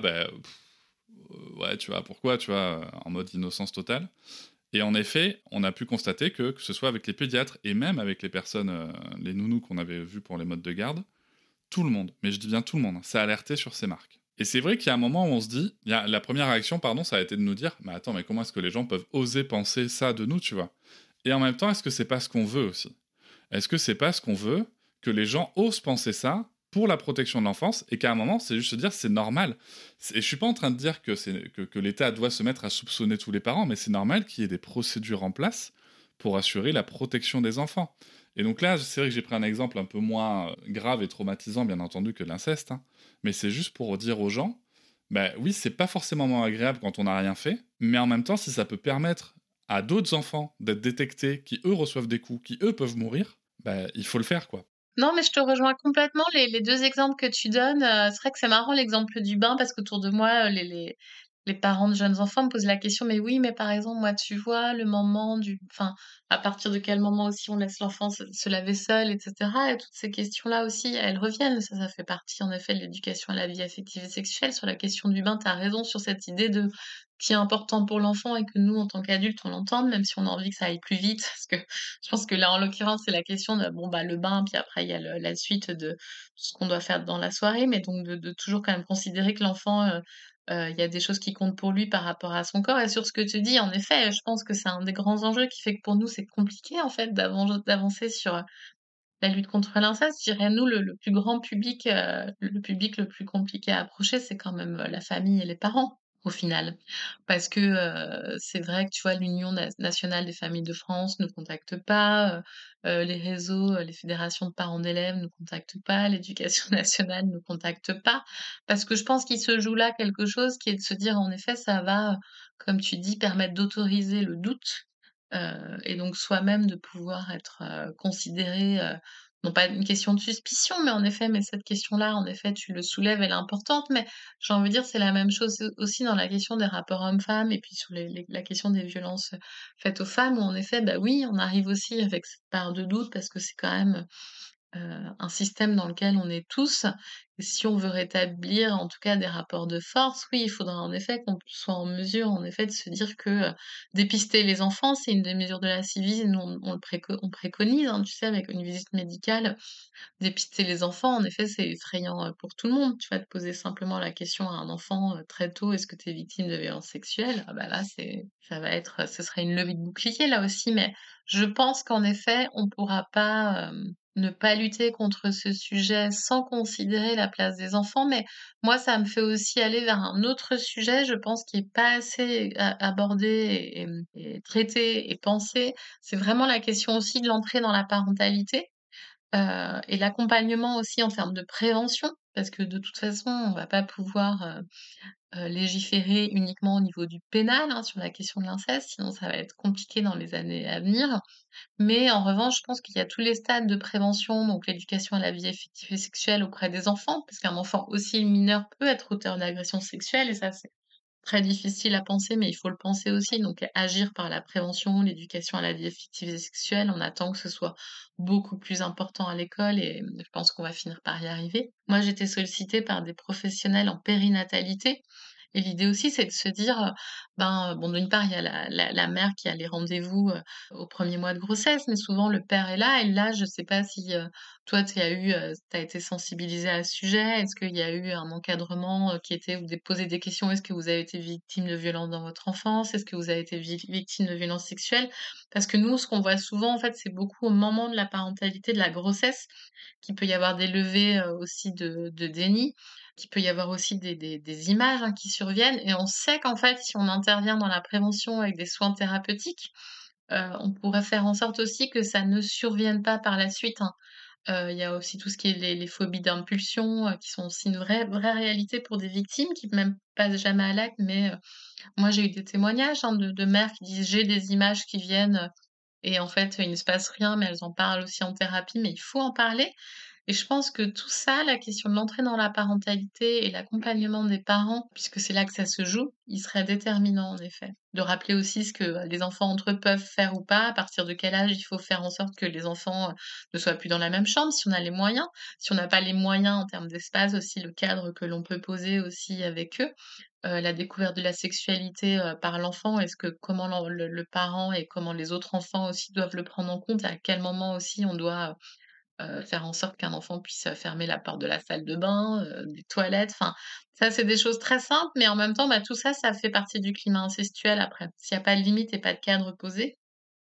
ouais, tu vois, pourquoi, tu vois, en mode innocence totale. Et en effet, on a pu constater que ce soit avec les pédiatres et même avec les personnes, les nounous qu'on avait vus pour les modes de garde, tout le monde, mais je dis bien tout le monde, ça a alerté sur ces marques. Et c'est vrai qu'il y a un moment où on se dit, la première réaction, pardon, ça a été de nous dire, mais attends, mais comment est-ce que les gens peuvent oser penser ça de nous, tu vois? Et en même temps, est-ce que c'est pas ce qu'on veut aussi? Est-ce que c'est pas ce qu'on veut que les gens osent penser ça pour la protection de l'enfance et qu'à un moment, c'est juste se dire c'est normal. Et je suis pas en train de dire que l'État doit se mettre à soupçonner tous les parents, mais c'est normal qu'il y ait des procédures en place pour assurer la protection des enfants. Et donc là, c'est vrai que j'ai pris un exemple un peu moins grave et traumatisant, bien entendu, que l'inceste, hein, mais c'est juste pour dire aux gens, bah oui, c'est pas forcément agréable quand on n'a rien fait, mais en même temps, si ça peut permettre à d'autres enfants d'être détectés, qui eux reçoivent des coups, qui eux peuvent mourir, bah il faut le faire, quoi. Non, mais je te rejoins complètement. Les 2 exemples que tu donnes, c'est vrai que c'est marrant l'exemple du bain parce qu'autour de moi, les parents de jeunes enfants me posent la question: «Mais oui, mais par exemple, moi, tu vois, le moment du enfin, à partir de quel moment aussi on laisse l'enfant se laver seul?» et cetera et toutes ces questions-là aussi, elles reviennent. Ça fait partie, en effet, de l'éducation à la vie affective et sexuelle. Sur la question du bain, tu as raison sur cette idée de qui est important pour l'enfant et que nous, en tant qu'adultes, on l'entende, même si on a envie que ça aille plus vite. Parce que je pense que là, en l'occurrence, c'est la question de, bon, bah, le bain, puis après, il y a la suite de ce qu'on doit faire dans la soirée, mais donc de toujours quand même considérer que l'enfant, il y a des choses qui comptent pour lui par rapport à son corps. Et sur ce que tu dis, en effet, je pense que c'est un des grands enjeux qui fait que pour nous, c'est compliqué, en fait, d'avancer sur la lutte contre l'inceste. Je dirais, nous, le plus grand public, le public le plus compliqué à approcher, c'est quand même la famille et les parents, au final. Parce que, c'est vrai que, tu vois, l'Union nationale des familles de France ne contacte pas, les réseaux, les fédérations de parents d'élèves ne contactent pas, l'éducation nationale ne contacte pas. Parce que je pense qu'il se joue là quelque chose qui est de se dire, en effet, ça va comme tu dis, permettre d'autoriser le doute, et donc soi-même de pouvoir être, considéré, non pas une question de suspicion, mais en effet, mais cette question-là, en effet, tu le soulèves, elle est importante, mais j'ai envie de dire, c'est la même chose aussi dans la question des rapports hommes-femmes et puis sur la question des violences, faites aux femmes où en effet, bah, oui, on arrive aussi avec cette part de doute parce que c'est quand même, un système dans lequel on est tous et si on veut rétablir en tout cas des rapports de force, oui, il faudra en effet qu'on soit en mesure en effet de se dire que, dépister les enfants, c'est une des mesures de la Civis, nous on préconise, hein, tu sais, avec une visite médicale. Dépister les enfants, en effet, c'est effrayant, pour tout le monde. Tu vas te poser simplement la question à un enfant, très tôt: «Est-ce que tu es victime de violences sexuelles?» Ah bah là, ça va être, ce serait une levée de bouclier là aussi, mais je pense qu'en effet, on pourra pas, ne pas lutter contre ce sujet sans considérer la place des enfants. Mais moi, ça me fait aussi aller vers un autre sujet, je pense, qui est pas assez abordé et traité et pensé. C'est vraiment la question aussi de l'entrée dans la parentalité. Et l'accompagnement aussi en termes de prévention, parce que de toute façon, on va pas pouvoir, légiférer uniquement au niveau du pénal, hein, sur la question de l'inceste, sinon ça va être compliqué dans les années à venir. Mais en revanche, je pense qu'il y a tous les stades de prévention, donc l'éducation à la vie affective et sexuelle auprès des enfants, parce qu'un enfant aussi mineur peut être auteur d'agressions sexuelles et ça, c'est très difficile à penser, mais il faut le penser aussi, donc agir par la prévention, l'éducation à la vie affective et sexuelle. On attend que ce soit beaucoup plus important à l'école et je pense qu'on va finir par y arriver. Moi, j'ai été sollicitée par des professionnels en périnatalité et l'idée aussi, c'est de se dire, bon, d'une part, il y a la mère qui a les rendez-vous, au 1er mois de grossesse, mais souvent le père est là et là, je sais pas si, toi, tu as été sensibilisée à ce sujet? Est-ce qu'il y a eu un encadrement, qui était ou poser des questions? Est-ce que vous avez été victime de violences dans votre enfance? Est-ce que vous avez été victime de violences sexuelles? Parce que nous, ce qu'on voit souvent, en fait, c'est beaucoup au moment de la parentalité, de la grossesse, qu'il peut y avoir des levées, aussi de déni, qu'il peut y avoir aussi des images, hein, qui surviennent et on sait qu'en fait, si on intervient dans la prévention avec des soins thérapeutiques, on pourrait faire en sorte aussi que ça ne survienne pas par la suite, hein. Il y a aussi tout ce qui est les phobies d'impulsion, qui sont aussi une vraie réalité pour des victimes qui même passent jamais à l'acte. Mais, moi j'ai eu des témoignages, hein, de mères qui disent: «J'ai des images qui viennent, et en fait, il ne se passe rien», mais elles en parlent aussi en thérapie, mais il faut en parler. Et je pense que tout ça, la question de l'entrée dans la parentalité et l'accompagnement des parents, puisque c'est là que ça se joue, il serait déterminant en effet. De rappeler aussi ce que les enfants entre eux peuvent faire ou pas, à partir de quel âge il faut faire en sorte que les enfants, ne soient plus dans la même chambre, si on a les moyens. Si on n'a pas les moyens en termes d'espace aussi, le cadre que l'on peut poser aussi avec eux. La découverte de la sexualité, par l'enfant, est-ce que comment le parent et comment les autres enfants aussi doivent le prendre en compte? À quel moment aussi on doit, faire en sorte qu'un enfant puisse, fermer la porte de la salle de bain, des toilettes, enfin, ça c'est des choses très simples, mais en même temps, bah, tout ça, ça fait partie du climat incestuel après. S'il y a pas de limite et pas de cadre posé,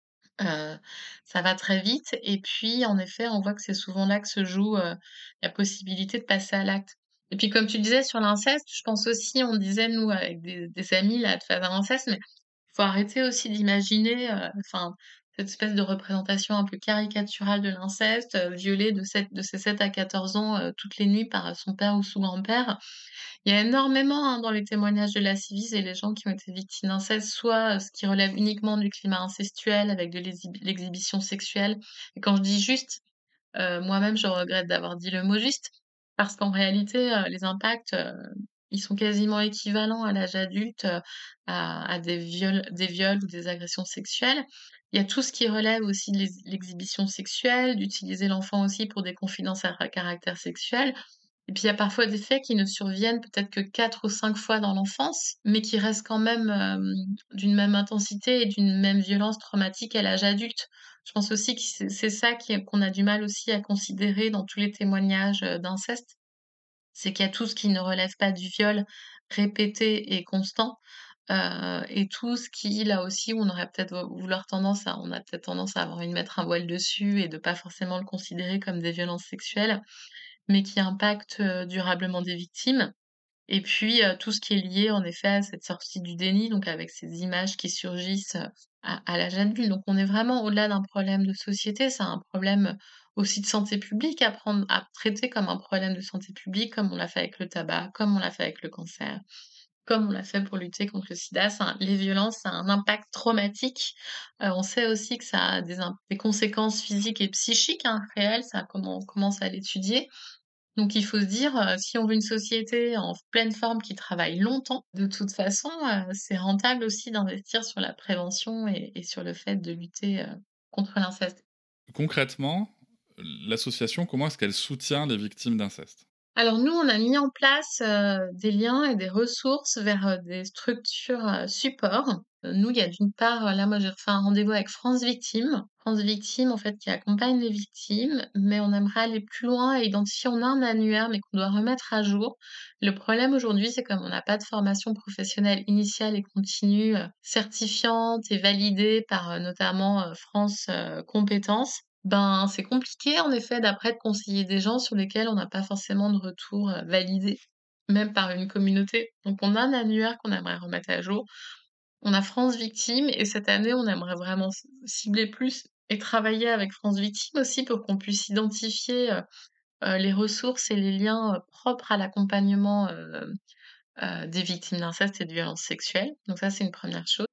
heu, ça va très vite et puis en effet, on voit que c'est souvent là que se joue, la possibilité de passer à l'acte. Et puis comme tu disais sur l'inceste, je pense aussi, on disait nous avec des amis là de faire un inceste, mais faut arrêter aussi d'imaginer, enfin, cette espèce de représentation un peu caricaturale de l'inceste, violé de ses 7 à 14 ans, toutes les nuits par son père ou son grand-père. Il y a énormément, hein, dans les témoignages de la Civis et les gens qui ont été victimes d'inceste, soit, ce qui relève uniquement du climat incestuel avec de l'exhibition sexuelle. Et quand je dis juste, moi-même je regrette d'avoir dit le mot juste, parce qu'en réalité, les impacts, ils sont quasiment équivalents à l'âge adulte, à des viols ou des agressions sexuelles. Il y a tout ce qui relève aussi de l'exhibition sexuelle, d'utiliser l'enfant aussi pour des confidences à caractère sexuel. Et puis il y a parfois des faits qui ne surviennent peut-être que 4 ou 5 fois dans l'enfance, mais qui restent quand même, d'une même intensité et d'une même violence traumatique à l'âge adulte. Je pense aussi que c'est ça qu'on a du mal aussi à considérer dans tous les témoignages, d'inceste. C'est qu'il y a tout ce qui ne relève pas du viol répété et constant, et tout ce qui, là aussi, où on aurait peut-être on a peut-être tendance à avoir envie de mettre un voile dessus et de pas forcément le considérer comme des violences sexuelles, mais qui impactent, durablement des victimes. Et puis, tout ce qui est lié en effet à cette sortie du déni, donc avec ces images qui surgissent, à l'âge adulte. Donc on est vraiment au-delà d'un problème de société, c'est un problème, aussi de santé publique à traiter comme un problème de santé publique, comme on l'a fait avec le tabac, comme on l'a fait avec le cancer. comme on l'a fait pour lutter contre le sida, les violences, ça a un impact traumatique. On sait aussi que ça a des conséquences physiques et psychiques, hein, réelles, ça on commence à l'étudier. Donc il faut se dire, si on veut une société en pleine forme qui travaille longtemps, de toute façon, c'est rentable aussi d'investir sur la prévention et sur le fait de lutter, contre l'inceste. Concrètement, l'association, comment est-ce qu'elle soutient les victimes d'inceste? Alors nous, on a mis en place, des liens et des ressources vers, des structures, supports. Nous, il y a d'une part, là, moi, j'ai refait un rendez-vous avec France Victimes. France Victimes, en fait, qui accompagne les victimes, mais on aimerait aller plus loin et identifier on a un annuaire, mais qu'on doit remettre à jour. Le problème aujourd'hui, c'est comme on n'a pas de formation professionnelle initiale et continue, certifiante et validée par, notamment, France, Compétences. Ben, c'est compliqué en effet d'après de conseiller des gens sur lesquels on n'a pas forcément de retour, validé, même par une communauté. Donc on a un annuaire qu'on aimerait remettre à jour. On a France Victimes et cette année, on aimerait vraiment cibler plus et travailler avec France Victimes aussi pour qu'on puisse identifier, les ressources et les liens, propres à l'accompagnement, des victimes d'inceste et de violences sexuelles. Donc ça, c'est une première chose.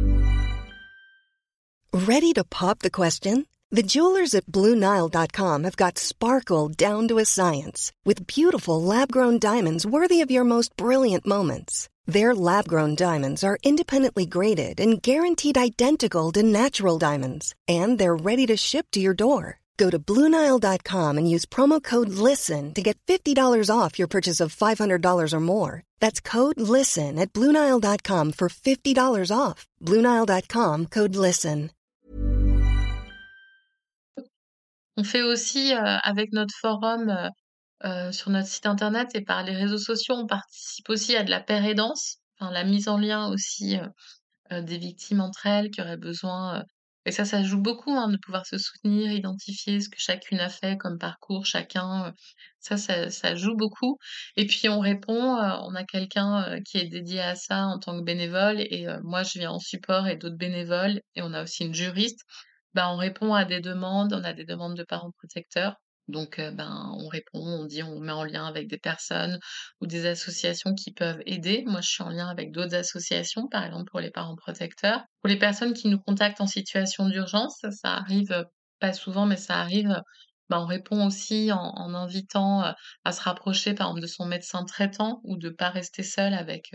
Ready to pop the question? The jewelers at BlueNile.com have got sparkle down to a science with beautiful lab-grown diamonds worthy of your most brilliant moments. Their lab-grown diamonds are independently graded and guaranteed identical to natural diamonds, and they're ready to ship to your door. Go to BlueNile.com and use promo code LISTEN to get $50 off your purchase of $500 or more. That's code LISTEN at BlueNile.com for $50 off. BlueNile.com, code LISTEN. On fait aussi, avec notre forum, sur notre site internet et par les réseaux sociaux, on participe aussi à de la paire aidance, enfin la mise en lien aussi, des victimes entre elles qui auraient besoin, et ça joue beaucoup, hein, de pouvoir se soutenir, identifier ce que chacune a fait comme parcours, chacun, ça joue beaucoup et puis on répond, on a quelqu'un, qui est dédié à ça en tant que bénévole et moi je viens en support et d'autres bénévoles et on a aussi une juriste. On répond à des demandes, on a des demandes de parents protecteurs donc on répond, on dit on met en lien avec des personnes ou des associations qui peuvent aider. Moi, je suis en lien avec d'autres associations, par exemple pour les parents protecteurs. Pour les personnes qui nous contactent en situation d'urgence, ça arrive, pas souvent, mais ça arrive, on répond aussi en invitant, à se rapprocher, par exemple, de son médecin traitant ou de pas rester seul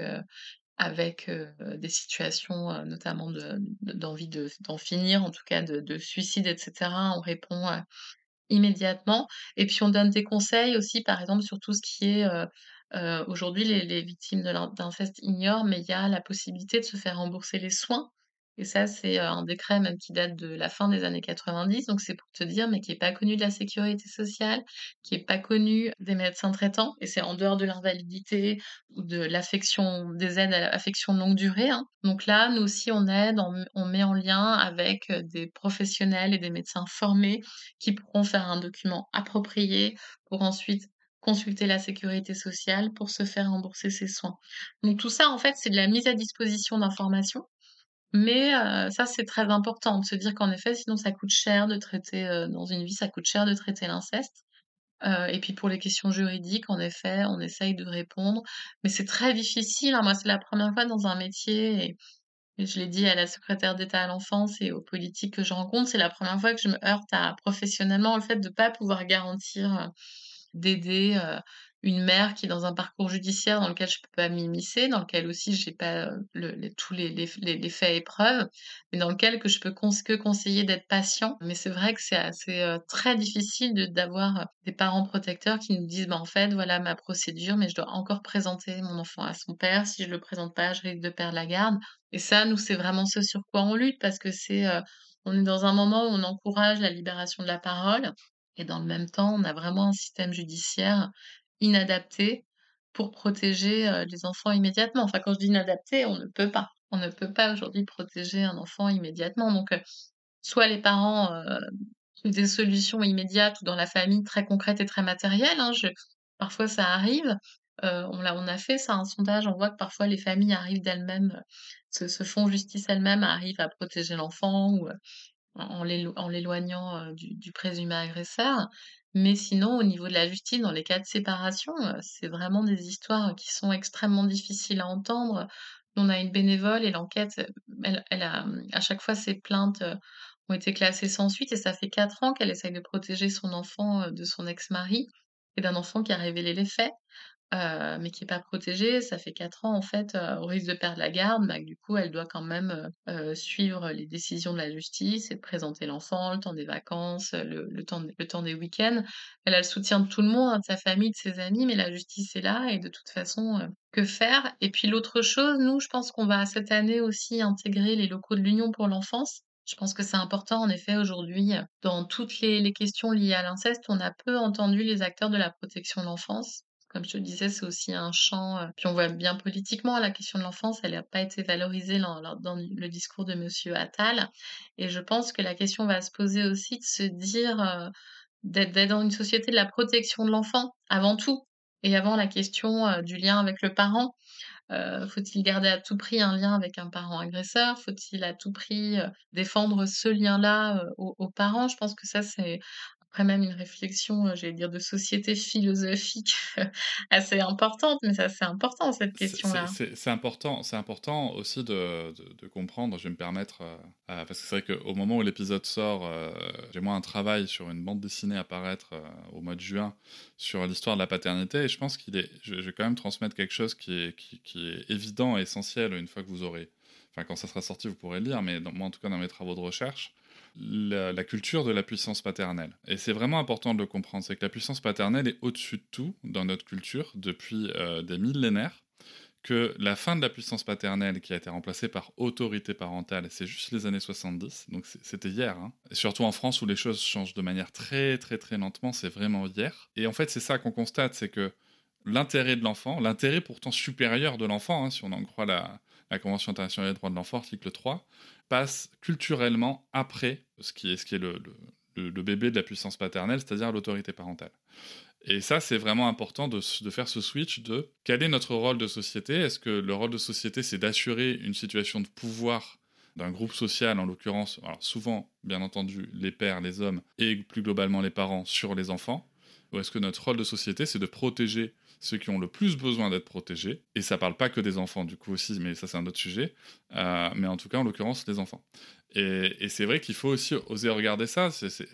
avec des situations, notamment d'envie d'en finir, en tout cas de suicide et cetera. On répond, immédiatement et puis on donne des conseils aussi, par exemple, sur tout ce qui est, aujourd'hui les victimes d'inceste ignorent, mais il y a la possibilité de se faire rembourser les soins et ça, c'est, un décret même qui date de la fin des années 90, donc c'est pour te dire, mais qui est pas connu de la sécurité sociale, qui est pas connu des médecins traitants et c'est en dehors de l'invalidité ou de l'affection des aides à l'affection de longue durée, hein. Donc là, nous aussi, on aide, on met en lien avec, des professionnels et des médecins formés qui pourront faire un document approprié pour ensuite consulter la sécurité sociale pour se faire rembourser ses soins. Donc tout ça, en fait, c'est de la mise à disposition d'informations, mais ça, c'est très important de se dire qu'en effet, sinon ça coûte cher de traiter, dans une vie, ça coûte cher de traiter l'inceste. Et puis pour les questions juridiques, en effet, on essaye de répondre, mais c'est très difficile, hein. Moi, c'est la première fois dans un métier et je l'ai dit à la secrétaire d'État à l'enfance et aux politiques que je rencontre, c'est la première fois que je me heurte à professionnellement le fait de pas pouvoir garantir, d'aider, une mère qui est dans un parcours judiciaire dans lequel je peux pas m'immiscer, dans lequel aussi j'ai pas, tous les faits et preuves, mais dans lequel que je peux que conseiller d'être patient. Mais c'est vrai que c'est très difficile d'avoir, des parents protecteurs qui nous disent: «En fait, voilà ma procédure, mais je dois encore présenter mon enfant à son père. Si je le présente pas, je risque de perdre la garde». Et ça, nous, c'est vraiment ce sur quoi on lutte parce que on est dans un moment où on encourage la libération de la parole et dans le même temps, on a vraiment un système judiciaire inadapté pour protéger, les enfants immédiatement. Enfin, quand je dis inadapté, on ne peut pas. On ne peut pas aujourd'hui protéger un enfant immédiatement. Donc, soit les parents, trouvent des solutions immédiates ou dans la famille très concrètes et très matérielles, hein. Parfois ça arrive, on a fait ça, un sondage, on voit que parfois les familles arrivent d'elles-mêmes, se font justice elles-mêmes, arrivent à protéger l'enfant ou en l'éloignant, du présumé agresseur. Mais sinon, au niveau de la justice, dans les cas de séparation, c'est vraiment des histoires qui sont extrêmement difficiles à entendre. On a une bénévole et l'enquête, elle a, à chaque fois ses plaintes, ont été classées sans suite et ça fait 4 ans qu'elle essaye de protéger son enfant, de son ex-mari et d'un enfant qui a révélé les faits. Mais qui est pas protégée. Ça fait 4 ans en fait, au risque de perdre la garde, bah, que du coup elle doit quand même, suivre les décisions de la justice et de présenter l'enfant, le temps des vacances, le temps des week-ends. Elle a le soutien de tout le monde, hein, de sa famille, de ses amis, mais la justice est là et de toute façon, que faire? Et puis l'autre chose, nous, je pense qu'on va cette année aussi intégrer les locaux de l'Union pour l'enfance. Je pense que c'est important en effet aujourd'hui, dans toutes les questions liées à l'inceste, on a peu entendu les acteurs de la protection de l'enfance. Comme je te le disais, c'est aussi un champ, puis on voit bien politiquement la question de l'enfance, elle n'a pas été valorisée dans le discours de monsieur Attal et je pense que la question va se poser aussi de se dire, d'être dans une société de la protection de l'enfant avant tout et avant la question, du lien avec le parent. Faut-il garder à tout prix un lien avec un parent agresseur? Faut-il à tout prix, défendre ce lien-là, aux parents? Je pense que ça, c'est après même une réflexion, j'allais dire de société philosophique assez importante, mais ça, c'est important cette question-là. C'est important aussi de comprendre, je vais me permettre, parce que c'est vrai qu'au moment où l'épisode sort, j'ai moi un travail sur une bande dessinée à paraître au mois de juin sur l'histoire de la paternité, et je pense je vais quand même transmettre quelque chose qui est évident et essentiel une fois que vous aurez, enfin quand ça sera sorti vous pourrez le lire, mais moi en tout cas dans mes travaux de recherche, la culture de la puissance paternelle. Et c'est vraiment important de le comprendre, c'est que la puissance paternelle est au-dessus de tout dans notre culture depuis des millénaires, que la fin de la puissance paternelle qui a été remplacée par autorité parentale, c'est juste les années 70, donc c'était hier, hein. Et surtout en France où les choses changent de manière très très très lentement, c'est vraiment hier. Et en fait c'est ça qu'on constate, c'est que l'intérêt de l'enfant, l'intérêt pourtant supérieur de l'enfant, hein, si on en croit la Convention internationale des droits de l'enfant, article 3, passe culturellement après ce qui est le bébé de la puissance paternelle, c'est-à-dire l'autorité parentale. Et ça, c'est vraiment important de faire ce switch de quel est notre rôle de société. Est-ce que le rôle de société, c'est d'assurer une situation de pouvoir d'un groupe social, en l'occurrence, alors souvent, bien entendu, les pères, les hommes, et plus globalement les parents sur les enfants? Ou est-ce que notre rôle de société, c'est de protéger ceux qui ont le plus besoin d'être protégés? Et ça parle pas que des enfants, du coup aussi, mais ça c'est un autre sujet. Mais en tout cas, en l'occurrence, les enfants. Et c'est vrai qu'il faut aussi oser regarder ça.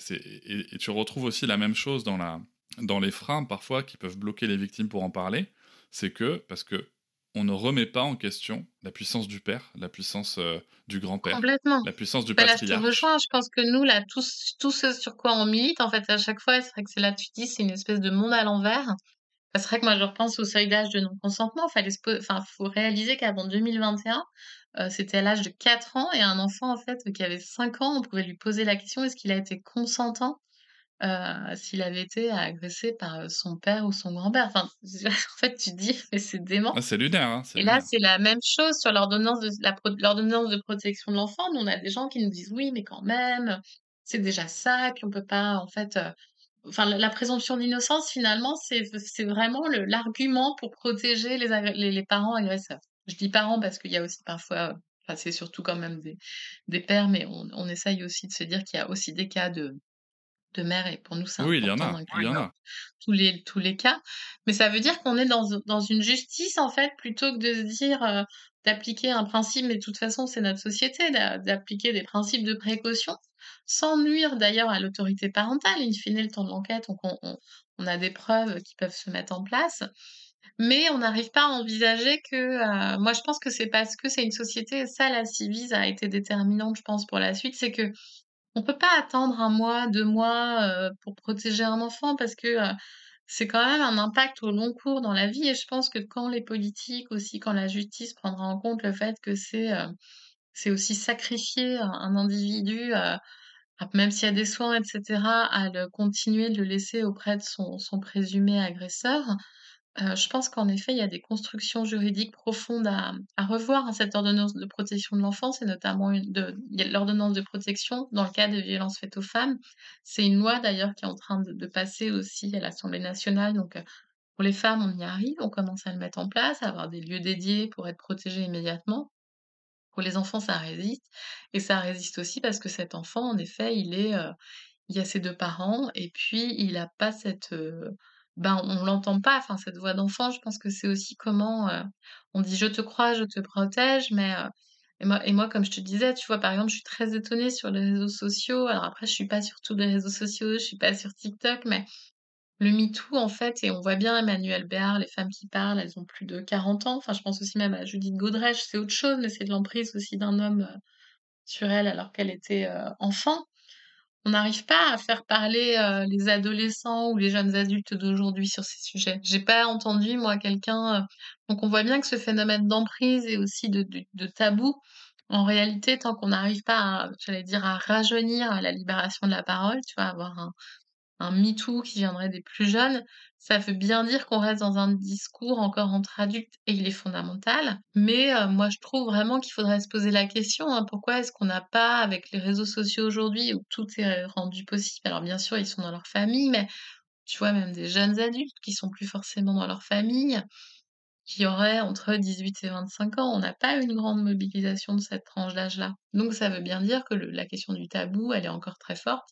Et tu retrouves aussi la même chose dans les freins, parfois, qui peuvent bloquer les victimes pour en parler. C'est parce que on ne remet pas en question la puissance du père, la puissance du grand-père, Complètement. la puissance du Bah, là, je te patriarche. rejoins. Je pense que nous, là, tout ce sur quoi on milite, en fait, à chaque fois, c'est vrai que c'est là, tu dis, c'est une espèce de monde à l'envers. Bah, c'est vrai que moi, je repense au seuil d'âge de non-consentement. Enfin, faut réaliser qu'avant 2021, c'était à l'âge de 4 ans et un enfant, en fait, qui avait 5 ans, on pouvait lui poser la question: «Est-ce qu'il a été consentant?» S'il avait été agressé par, son père ou son grand-père. Enfin, en fait, tu te dis: «Mais c'est dément» Ah, c'est lunaire, hein, c'est et là, lunaire. c'est la même chose sur l'ordonnance de protection de l'enfant. Nous, on a des gens qui nous disent: «Oui, mais quand même, c'est déjà ça et puis on peut pas en fait, enfin, la présomption d'innocence finalement, c'est vraiment l'argument pour protéger les parents agresseurs. Je dis parents parce qu'il y a aussi parfois, enfin, c'est surtout quand même des pères, mais on essaye aussi de se dire qu'il y a aussi des cas de mères et pour nous, c'est Oui, il y en important a, il y en d'inclure a. tous les cas. Mais ça veut dire qu'on est dans une justice, en fait, plutôt que de se dire, d'appliquer un principe, mais de toute façon, c'est notre société, d'appliquer des principes de précaution, sans nuire d'ailleurs à l'autorité parentale. In fine, le temps de l'enquête, on a des preuves qui peuvent se mettre en place, mais on n'arrive pas à envisager que, moi, je pense que c'est parce que c'est une société et ça, la Civise a été déterminante, je pense, pour la suite, c'est que on peut pas attendre 1 mois, 2 mois, pour protéger un enfant parce que, c'est quand même un impact au long cours dans la vie et je pense que quand les politiques aussi, quand la justice prendra en compte le fait que c'est aussi sacrifier un individu, même s'il y a des soins et cetera, à le continuer de le laisser auprès de son présumé agresseur. Je pense qu'en effet, il y a des constructions juridiques profondes à revoir, hein, cette ordonnance de protection de l'enfance et notamment il y a l'ordonnance de protection dans le cas de violences faites aux femmes. C'est une loi d'ailleurs qui est en train de passer aussi à l'Assemblée nationale, donc pour les femmes, on y arrive, on commence à le mettre en place, à avoir des lieux dédiés pour être protégées immédiatement. Pour les enfants, ça résiste et ça résiste aussi parce que cet enfant, en effet, il y a ses 2 parents et puis il a pas cette, ben, on l'entend pas, enfin, cette voix d'enfant. Je pense que c'est aussi comment, on dit: «Je te crois, je te protège», mais et moi, comme je te disais, tu vois, par exemple, je suis très étonnée sur les réseaux sociaux. Alors après, je suis pas sur tous les réseaux sociaux, je suis pas sur TikTok, mais le MeToo, en fait, et on voit bien Emmanuelle Béard, les femmes qui parlent, elles ont plus de 40 ans. Enfin, je pense aussi même à Judith Godrèche, c'est autre chose, mais c'est de l'emprise aussi d'un homme, sur elle alors qu'elle était, enfant. On n'arrive pas à faire parler, les adolescents ou les jeunes adultes d'aujourd'hui sur ces sujets. J'ai pas entendu, moi, quelqu'un, donc on voit bien que ce phénomène d'emprise et aussi de tabou, en réalité, tant qu'on n'arrive pas à, j'allais dire, à rajeunir à la libération de la parole, tu vois? Avoir un MeToo qui viendrait des plus jeunes, ça veut bien dire qu'on reste dans un discours encore entre adultes et il est fondamental. Mais moi, je trouve vraiment qu'il faudrait se poser la question, hein, pourquoi est-ce qu'on n'a pas, avec les réseaux sociaux aujourd'hui où tout est rendu possible, alors bien sûr, ils sont dans leur famille, mais tu vois, même des jeunes adultes qui sont plus forcément dans leur famille, qui auraient entre 18 et 25 ans. On n'a pas une grande mobilisation de cette tranche d'âge-là. Donc ça veut bien dire que la question du tabou, elle est encore très forte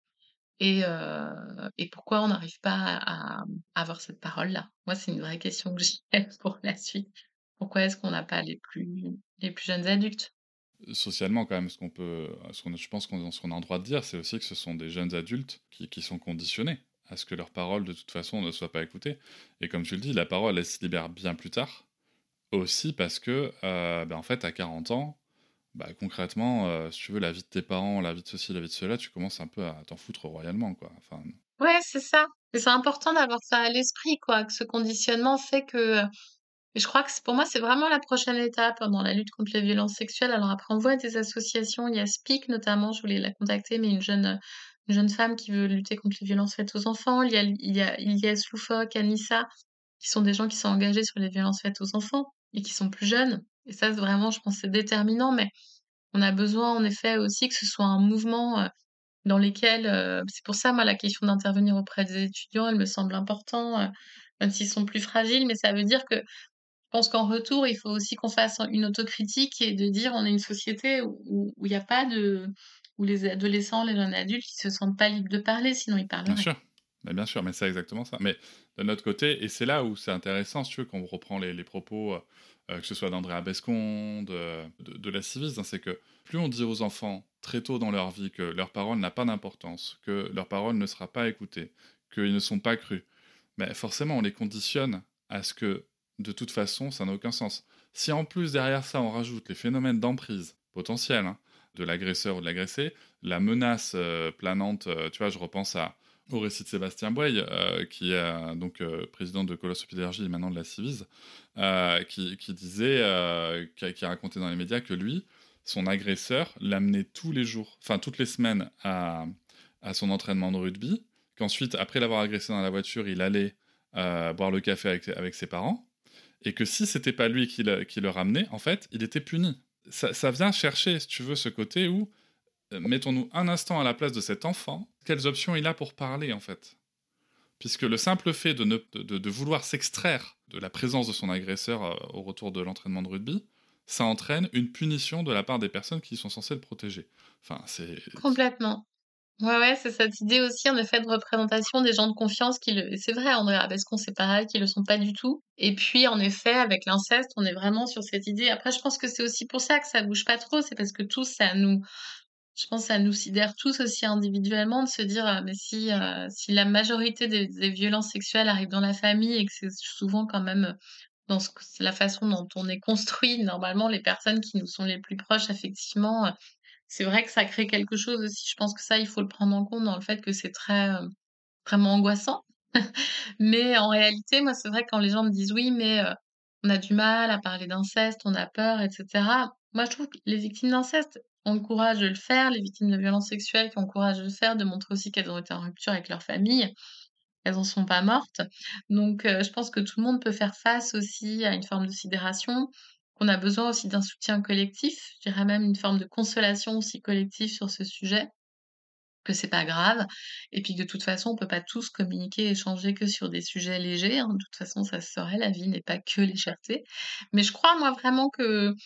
et pourquoi on n'arrive pas à avoir cette parole-là? Moi, c'est une vraie question que j'ai pour la suite. Pourquoi est-ce qu'on n'a pas les plus jeunes adultes? Socialement, quand même, je pense ce qu'on a le droit de dire, c'est aussi que ce sont des jeunes adultes qui sont conditionnés à ce que leur parole, de toute façon, ne soit pas écoutée. Et comme tu le dis, la parole, elle se libère bien plus tard, aussi parce que, en fait, à 40 ans, concrètement, si tu veux, la vie de tes parents, la vie de ceci, la vie de cela, tu commences un peu à t'en foutre royalement, quoi. Enfin, Ouais, c'est ça. Et c'est important d'avoir ça à l'esprit, quoi, que ce conditionnement fait que, et je crois que pour moi, c'est vraiment la prochaine étape, dans la lutte contre les violences sexuelles. Alors après, on voit des associations, il y a Speak notamment, je voulais la contacter, mais une jeune femme qui veut lutter contre les violences faites aux enfants. Il y a Loufoque, Anissa, qui sont des gens qui sont engagés sur les violences faites aux enfants et qui sont plus jeunes. Et ça, c'est vraiment, je pense, c'est déterminant, mais on a besoin en effet aussi que ce soit un mouvement, dans lesquels, c'est pour ça, moi, la question d'intervenir auprès des étudiants, elle me semble important, même s'ils sont plus fragiles, mais ça veut dire que je pense qu'en retour, il faut aussi qu'on fasse une autocritique et de dire: on est une société où il y a pas de où les adolescents, les jeunes adultes, ils se sentent pas libres de parler, sinon ils bien parleraient. sûr, bien sûr, mais c'est exactement ça. Mais d'un autre côté, et c'est là où c'est intéressant, si tu veux, quand on reprend les propos, que ce soit d'Andrea Bescond, de la Civise, hein, c'est que plus on dit aux enfants très tôt dans leur vie que leur parole n'a pas d'importance, que leur parole ne sera pas écoutée, qu'ils ne sont pas crus, mais forcément on les conditionne à ce que, de toute façon, ça n'a aucun sens. Si en plus derrière ça on rajoute les phénomènes d'emprise potentiels, hein, de l'agresseur ou de l'agressé, la menace planante, tu vois, je repense au récit de Sébastien Boye, qui est donc président de Colosse Énergie et maintenant de la Civise, qui disait, qui a raconté dans les médias que lui, son agresseur l'amenait tous les jours, enfin toutes les semaines à son entraînement de rugby, qu'ensuite, après l'avoir agressé dans la voiture, il allait boire le café avec ses parents, et que si c'était pas lui qui le ramenait, en fait, il était puni. Ça vient chercher, si tu veux, ce côté où mettons-nous un instant à la place de cet enfant, quelles options il a pour parler en fait. Puisque le simple fait de vouloir s'extraire de la présence de son agresseur au retour de l'entraînement de rugby, ça entraîne une punition de la part des personnes qui sont censées le protéger. Enfin, c'est... Complètement. Ouais, ouais, c'est cette idée aussi, en effet, de représentation des gens de confiance qui le et c'est vrai, Andrea Bescond, c'est pareil, qui le sont pas du tout. Et puis, en effet, avec l'inceste, on est vraiment sur cette idée. Après, je pense que c'est aussi pour ça que ça bouge pas trop, c'est parce que tous, je pense, ça nous sidère tous aussi individuellement de se dire, mais si la majorité des violences sexuelles arrivent dans la famille et que c'est souvent quand même, dans c'est la façon dont on est construit, normalement, les personnes qui nous sont les plus proches affectivement, c'est vrai que ça crée quelque chose aussi. Je pense que ça, il faut le prendre en compte dans le fait que c'est très, vraiment angoissant. Mais en réalité, moi, c'est vrai quand les gens me disent: «Oui, mais on a du mal à parler d'inceste, on a peur et cetera». Moi, je trouve que les victimes d'inceste ont le courage de le faire, les victimes de violences sexuelles qui ont le courage de le faire, de montrer aussi qu'elles ont été en rupture avec leur famille. Elles en sont pas mortes. Donc je pense que tout le monde peut faire face aussi à une forme de sidération, qu'on a besoin aussi d'un soutien collectif, je dirais même une forme de consolation aussi collective sur ce sujet, que c'est pas grave et puis de toute façon, on peut pas tous communiquer, échanger que sur des sujets légers, hein. De toute façon, ça se saurait, la vie n'est pas que légèreté. Mais je crois moi vraiment que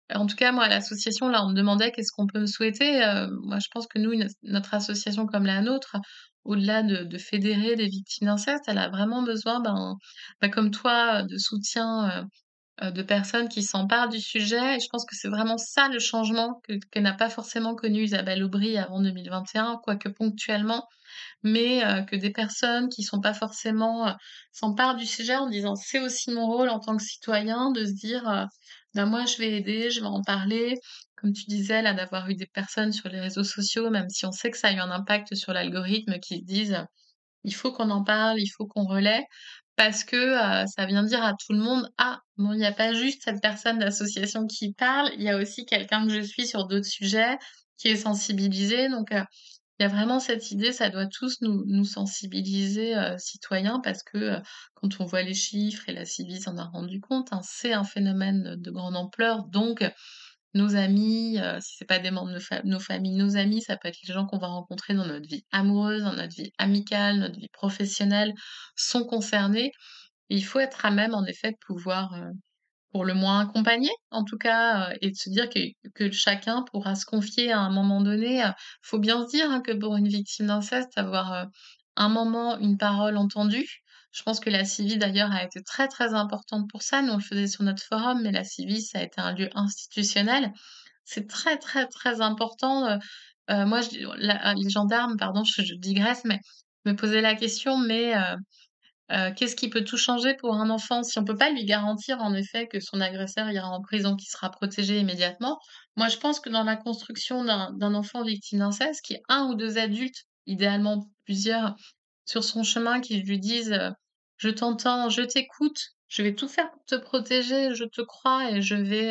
En tout cas, moi, à l'association, là, on me demandait qu'est-ce qu'on peut me souhaiter. Moi, je pense que nous, notre association comme la nôtre, au-delà de fédérer des victimes d'inceste, elle a vraiment besoin, comme toi, de soutien, de personnes qui s'emparent du sujet et je pense que c'est vraiment ça le changement que n'a pas forcément connu Isabelle Aubry avant 2021, quoique ponctuellement, mais que des personnes qui sont pas forcément, s'emparent du sujet en disant: «C'est aussi mon rôle en tant que citoyen de se dire, moi je vais aider, je vais en parler». Comme tu disais là, d'avoir eu des personnes sur les réseaux sociaux, même si on sait que ça a eu un impact sur l'algorithme, qui se disent: «Il faut qu'on en parle, il faut qu'on relaie». Parce que, ça vient dire à tout le monde: «Ah, bon, il y a pas juste cette personne d'association qui parle, il y a aussi quelqu'un que je suis sur d'autres sujets, qui est sensibilisé». Donc, il y a vraiment cette idée, ça doit tous nous sensibiliser, citoyens, parce que, quand on voit les chiffres et la Ciivise s'en a rendu compte, hein, c'est un phénomène de grande ampleur. Donc, nos amis, si c'est pas des membres de nos familles, nos amis, ça peut être les gens qu'on va rencontrer dans notre vie amoureuse, dans notre vie amicale, notre vie professionnelle, sont concernés. Et il faut être à même, en effet, de pouvoir, pour le moins accompagner, en tout cas, et de se dire que chacun pourra se confier à un moment donné. Faut bien se dire, hein, que pour une victime d'inceste, avoir, un moment, une parole entendue. Je pense que la Civi d'ailleurs a été très, très importante pour ça. Nous, on le faisait sur notre forum, mais la Civi, ça a été un lieu institutionnel. C'est très, très, très important, moi je les gendarmes, pardon, je digresse, mais me posaient la question, mais qu'est-ce qui peut tout changer pour un enfant? Si on peut pas lui garantir en effet que son agresseur ira en prison, qu'il sera protégé immédiatement, moi je pense que dans la construction d'un enfant victime d'inceste, qu'il y ait 1 ou 2 adultes, idéalement plusieurs, sur son chemin qui lui disent, «Je t'entends, je t'écoute, je vais tout faire pour te protéger, je te crois et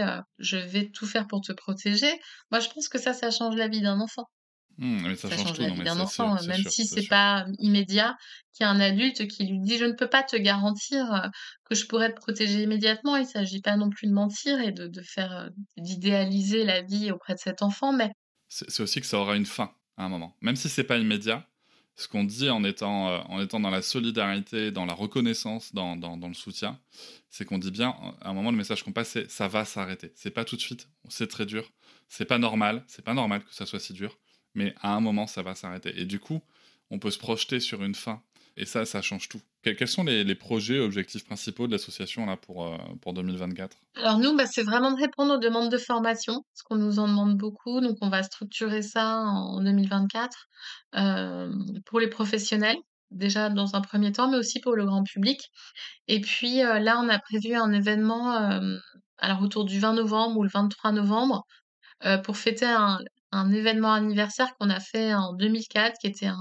je vais tout faire pour te protéger». Moi je pense que ça change la vie d'un enfant. Mais ça Ça change change tout, la non vie mais d'un c'est sûr, enfant, c'est même sûr, si c'est c'est sûr. pas immédiat, qu'il y a un adulte qui lui dit: «Je ne peux pas te garantir, que je pourrais te protéger immédiatement». Il s'agit pas non plus de mentir et de faire, d'idéaliser la vie auprès de cet enfant, mais C'est aussi que ça aura une fin, à un moment. Même si c'est pas immédiat, ce qu'on dit en étant dans la solidarité, dans la reconnaissance, dans le soutien, c'est qu'on dit bien, à un moment, le message qu'on passe, c'est: «Ça va s'arrêter». C'est pas tout de suite, c'est très dur, c'est pas normal que ça soit si dur, mais à un moment, ça va s'arrêter et du coup, on peut se projeter sur une fin et ça change tout. Quels sont les projets, objectifs principaux de l'association là pour 2024? alors nous, c'est vraiment de répondre aux demandes de formation, parce qu'on nous en demande beaucoup, donc on va structurer ça en 2024, pour les professionnels, déjà dans un premier temps, mais aussi pour le grand public. Et puis, là, on a prévu un événement, alors autour du 20 novembre ou le 23 novembre, pour fêter un événement anniversaire qu'on a fait en 2004, qui était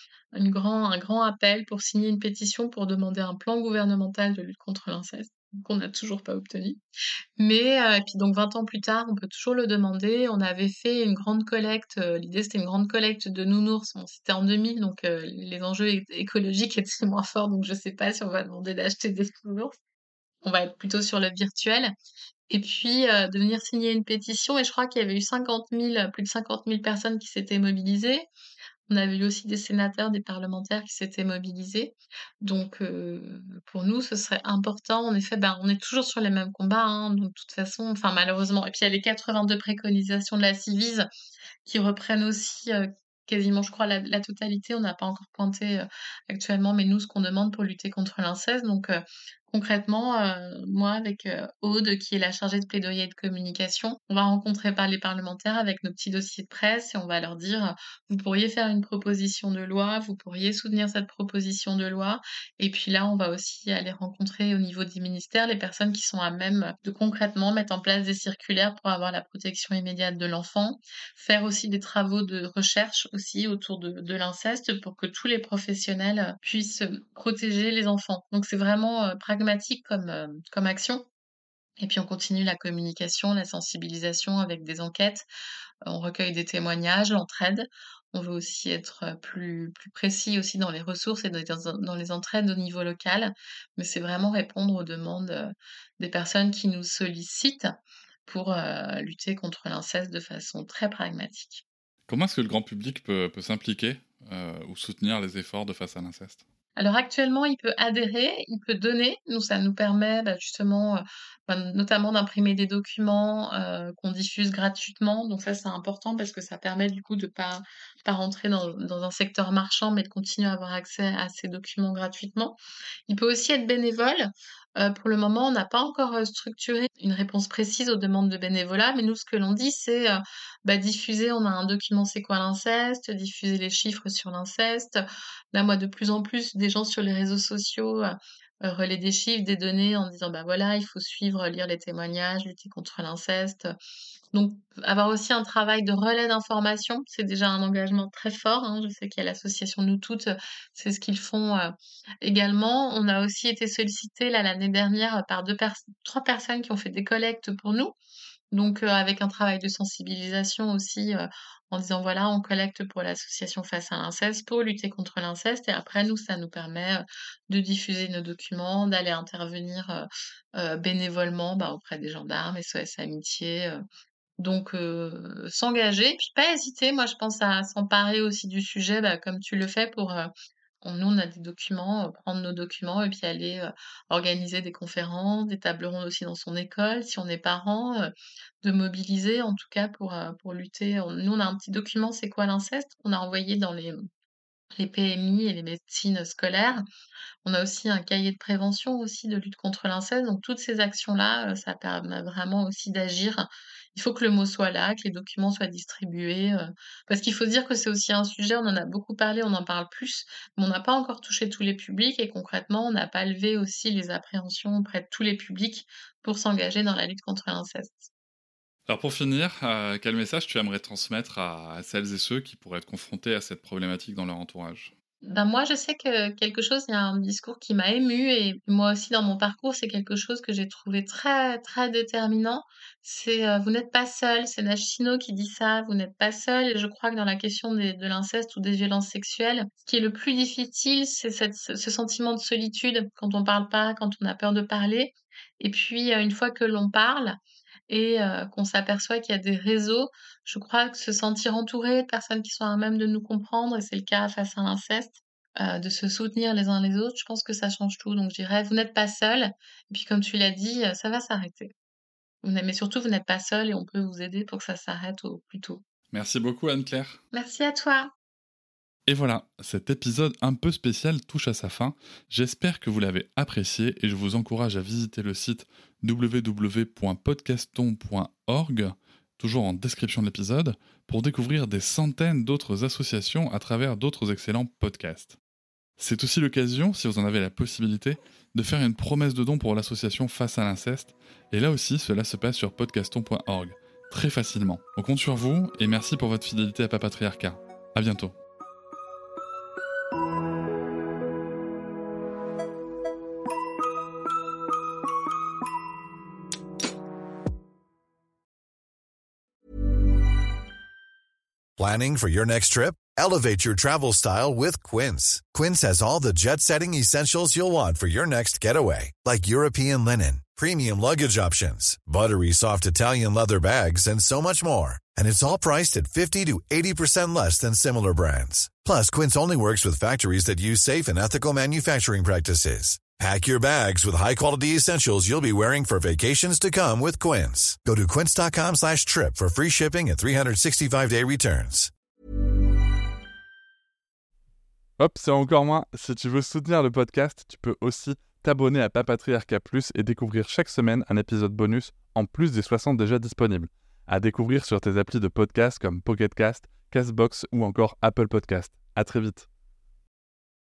un grand appel pour signer une pétition pour demander un plan gouvernemental de lutte contre l'inceste, qu'on n'a toujours pas obtenu. Mais, et puis donc 20 ans plus tard, on peut toujours le demander. On avait fait une grande collecte, l'idée c'était une grande collecte de nounours. Bon, c'était en 2000, donc les enjeux écologiques étaient moins forts, donc je sais pas si on va demander d'acheter des nounours. On va être plutôt sur le virtuel. Et puis, de venir signer une pétition, et je crois qu'il y avait eu 50 000, plus de 50 000 personnes qui s'étaient mobilisées. On avait eu aussi des sénateurs, des parlementaires qui s'étaient mobilisés. Donc, pour nous, ce serait important, en effet, on est toujours sur les mêmes combats, hein, donc de toute façon, enfin malheureusement, et puis il y a les 82 préconisations de la Civise qui reprennent aussi, quasiment, je crois, la totalité. On n'a pas encore pointé, actuellement, mais nous, ce qu'on demande pour lutter contre l'inceste. Donc, concrètement, moi, avec, Aude, qui est la chargée de plaidoyer et de communication, on va rencontrer les parlementaires avec nos petits dossiers de presse et on va leur dire, «Vous pourriez faire une proposition de loi, vous pourriez soutenir cette proposition de loi». Et puis là, on va aussi aller rencontrer au niveau des ministères les personnes qui sont à même de concrètement mettre en place des circulaires pour avoir la protection immédiate de l'enfant. Faire aussi des travaux de recherche aussi autour de l'inceste pour que tous les professionnels, puissent, protéger les enfants. Donc c'est vraiment, pragmatique comme action. Et puis on continue la communication, la sensibilisation avec des enquêtes. On recueille des témoignages, l'entraide. On veut aussi être, plus précis aussi dans les ressources et dans les entraides au niveau local. Mais c'est vraiment répondre aux demandes, des personnes qui nous sollicitent pour, lutter contre l'inceste de façon très pragmatique. Comment est-ce que le grand public peut s'impliquer ou soutenir les efforts de face à l'inceste? Alors actuellement, il peut adhérer, il peut donner. Nous, ça nous permet, justement, notamment d'imprimer des documents, qu'on diffuse gratuitement. Donc ça, c'est important parce que ça permet du coup de pas rentrer dans un secteur marchand, mais de continuer à avoir accès à ces documents gratuitement. Il peut aussi être bénévole. Pour le moment, on n'a pas encore, structuré une réponse précise aux demandes de bénévolat, mais nous, ce que l'on dit, c'est, diffuser, on a un document «C'est quoi l'inceste?», diffuser les chiffres sur l'inceste. Là, moi, de plus en plus, des gens sur les réseaux sociaux, relaient des chiffres, des données en disant: «Bah, voilà, il faut suivre, lire les témoignages, lutter contre l'inceste». Donc avoir aussi un travail de relais d'information, c'est déjà un engagement très fort, hein. Je sais qu'il y a l'association Nous Toutes, c'est ce qu'ils font, également. On a aussi été sollicités là, l'année dernière, par 3 personnes qui ont fait des collectes pour nous. Donc, avec un travail de sensibilisation aussi, en disant: «Voilà, on collecte pour l'association Face à l'inceste, pour lutter contre l'inceste» et après nous, ça nous permet, de diffuser nos documents, d'aller intervenir, bénévolement, auprès des gendarmes, SOS Amitié, donc s'engager, puis pas hésiter, moi je pense à s'emparer aussi du sujet, comme tu le fais pour, nous on a des documents, prendre nos documents et puis aller, organiser des conférences, des tables rondes aussi dans son école, si on est parent, de mobiliser en tout cas pour lutter. Nous on a un petit document «C'est quoi l'inceste?» qu'on a envoyé dans les PMI et les médecines scolaires. On a aussi un cahier de prévention aussi de lutte contre l'inceste, donc toutes ces actions-là, ça permet vraiment aussi d'agir. Il faut que le mot soit là, que les documents soient distribués, parce qu'il faut se dire que c'est aussi un sujet, on en a beaucoup parlé, on en parle plus, mais on n'a pas encore touché tous les publics et concrètement, on n'a pas levé aussi les appréhensions auprès de tous les publics pour s'engager dans la lutte contre l'inceste. Alors pour finir, quel message tu aimerais transmettre à celles et ceux qui pourraient être confrontés à cette problématique dans leur entourage? Moi, je sais que quelque chose il y a un discours qui m'a émue et moi aussi dans mon parcours, c'est quelque chose que j'ai trouvé très, très déterminant. C'est, «Vous n'êtes pas seul», c'est Nage Chino qui dit ça, «Vous n'êtes pas seul» et je crois que dans la question de l'inceste ou des violences sexuelles, ce qui est le plus difficile, c'est ce sentiment de solitude quand on parle pas, quand on a peur de parler et puis, une fois que l'on parle et qu'on s'aperçoit qu'il y a des réseaux, je crois que se sentir entouré de personnes qui sont à même de nous comprendre et c'est le cas face à l'inceste, de se soutenir les uns les autres, je pense que ça change tout. Donc je dirais: «Vous n'êtes pas seuls» et puis comme tu l'as dit, ça va s'arrêter. Mais surtout, vous n'êtes pas seuls et on peut vous aider pour que ça s'arrête au plus tôt. Merci beaucoup Anne-Claire. Merci à toi. Et voilà, cet épisode un peu spécial touche à sa fin. J'espère que vous l'avez apprécié et je vous encourage à visiter le site www.podcaston.org, toujours en description de l'épisode, pour découvrir des centaines d'autres associations à travers d'autres excellents podcasts. C'est aussi l'occasion, si vous en avez la possibilité, de faire une promesse de don pour l'association Face à l'inceste, et là aussi cela se passe sur podcaston.org, très facilement. On compte sur vous et merci pour votre fidélité à Papatriarcat. À bientôt. Planning for your next trip? Elevate your travel style with Quince. Quince has all the jet-setting essentials you'll want for your next getaway, like European linen, premium luggage options, buttery soft Italian leather bags, and so much more. And it's all priced at 50 to 80% less than similar brands. Plus, Quince only works with factories that use safe and ethical manufacturing practices. Pack your bags with high-quality essentials you'll be wearing for vacations to come with Quince. Go to quince.com/trip for free shipping and 365-day returns. Hop, c'est encore moins. Si tu veux soutenir le podcast, tu peux aussi t'abonner à Papatriarcat Plus et découvrir chaque semaine un épisode bonus en plus des 60 déjà disponibles. À découvrir sur tes applis de podcast comme Pocket Cast, Castbox ou encore Apple Podcast. À très vite.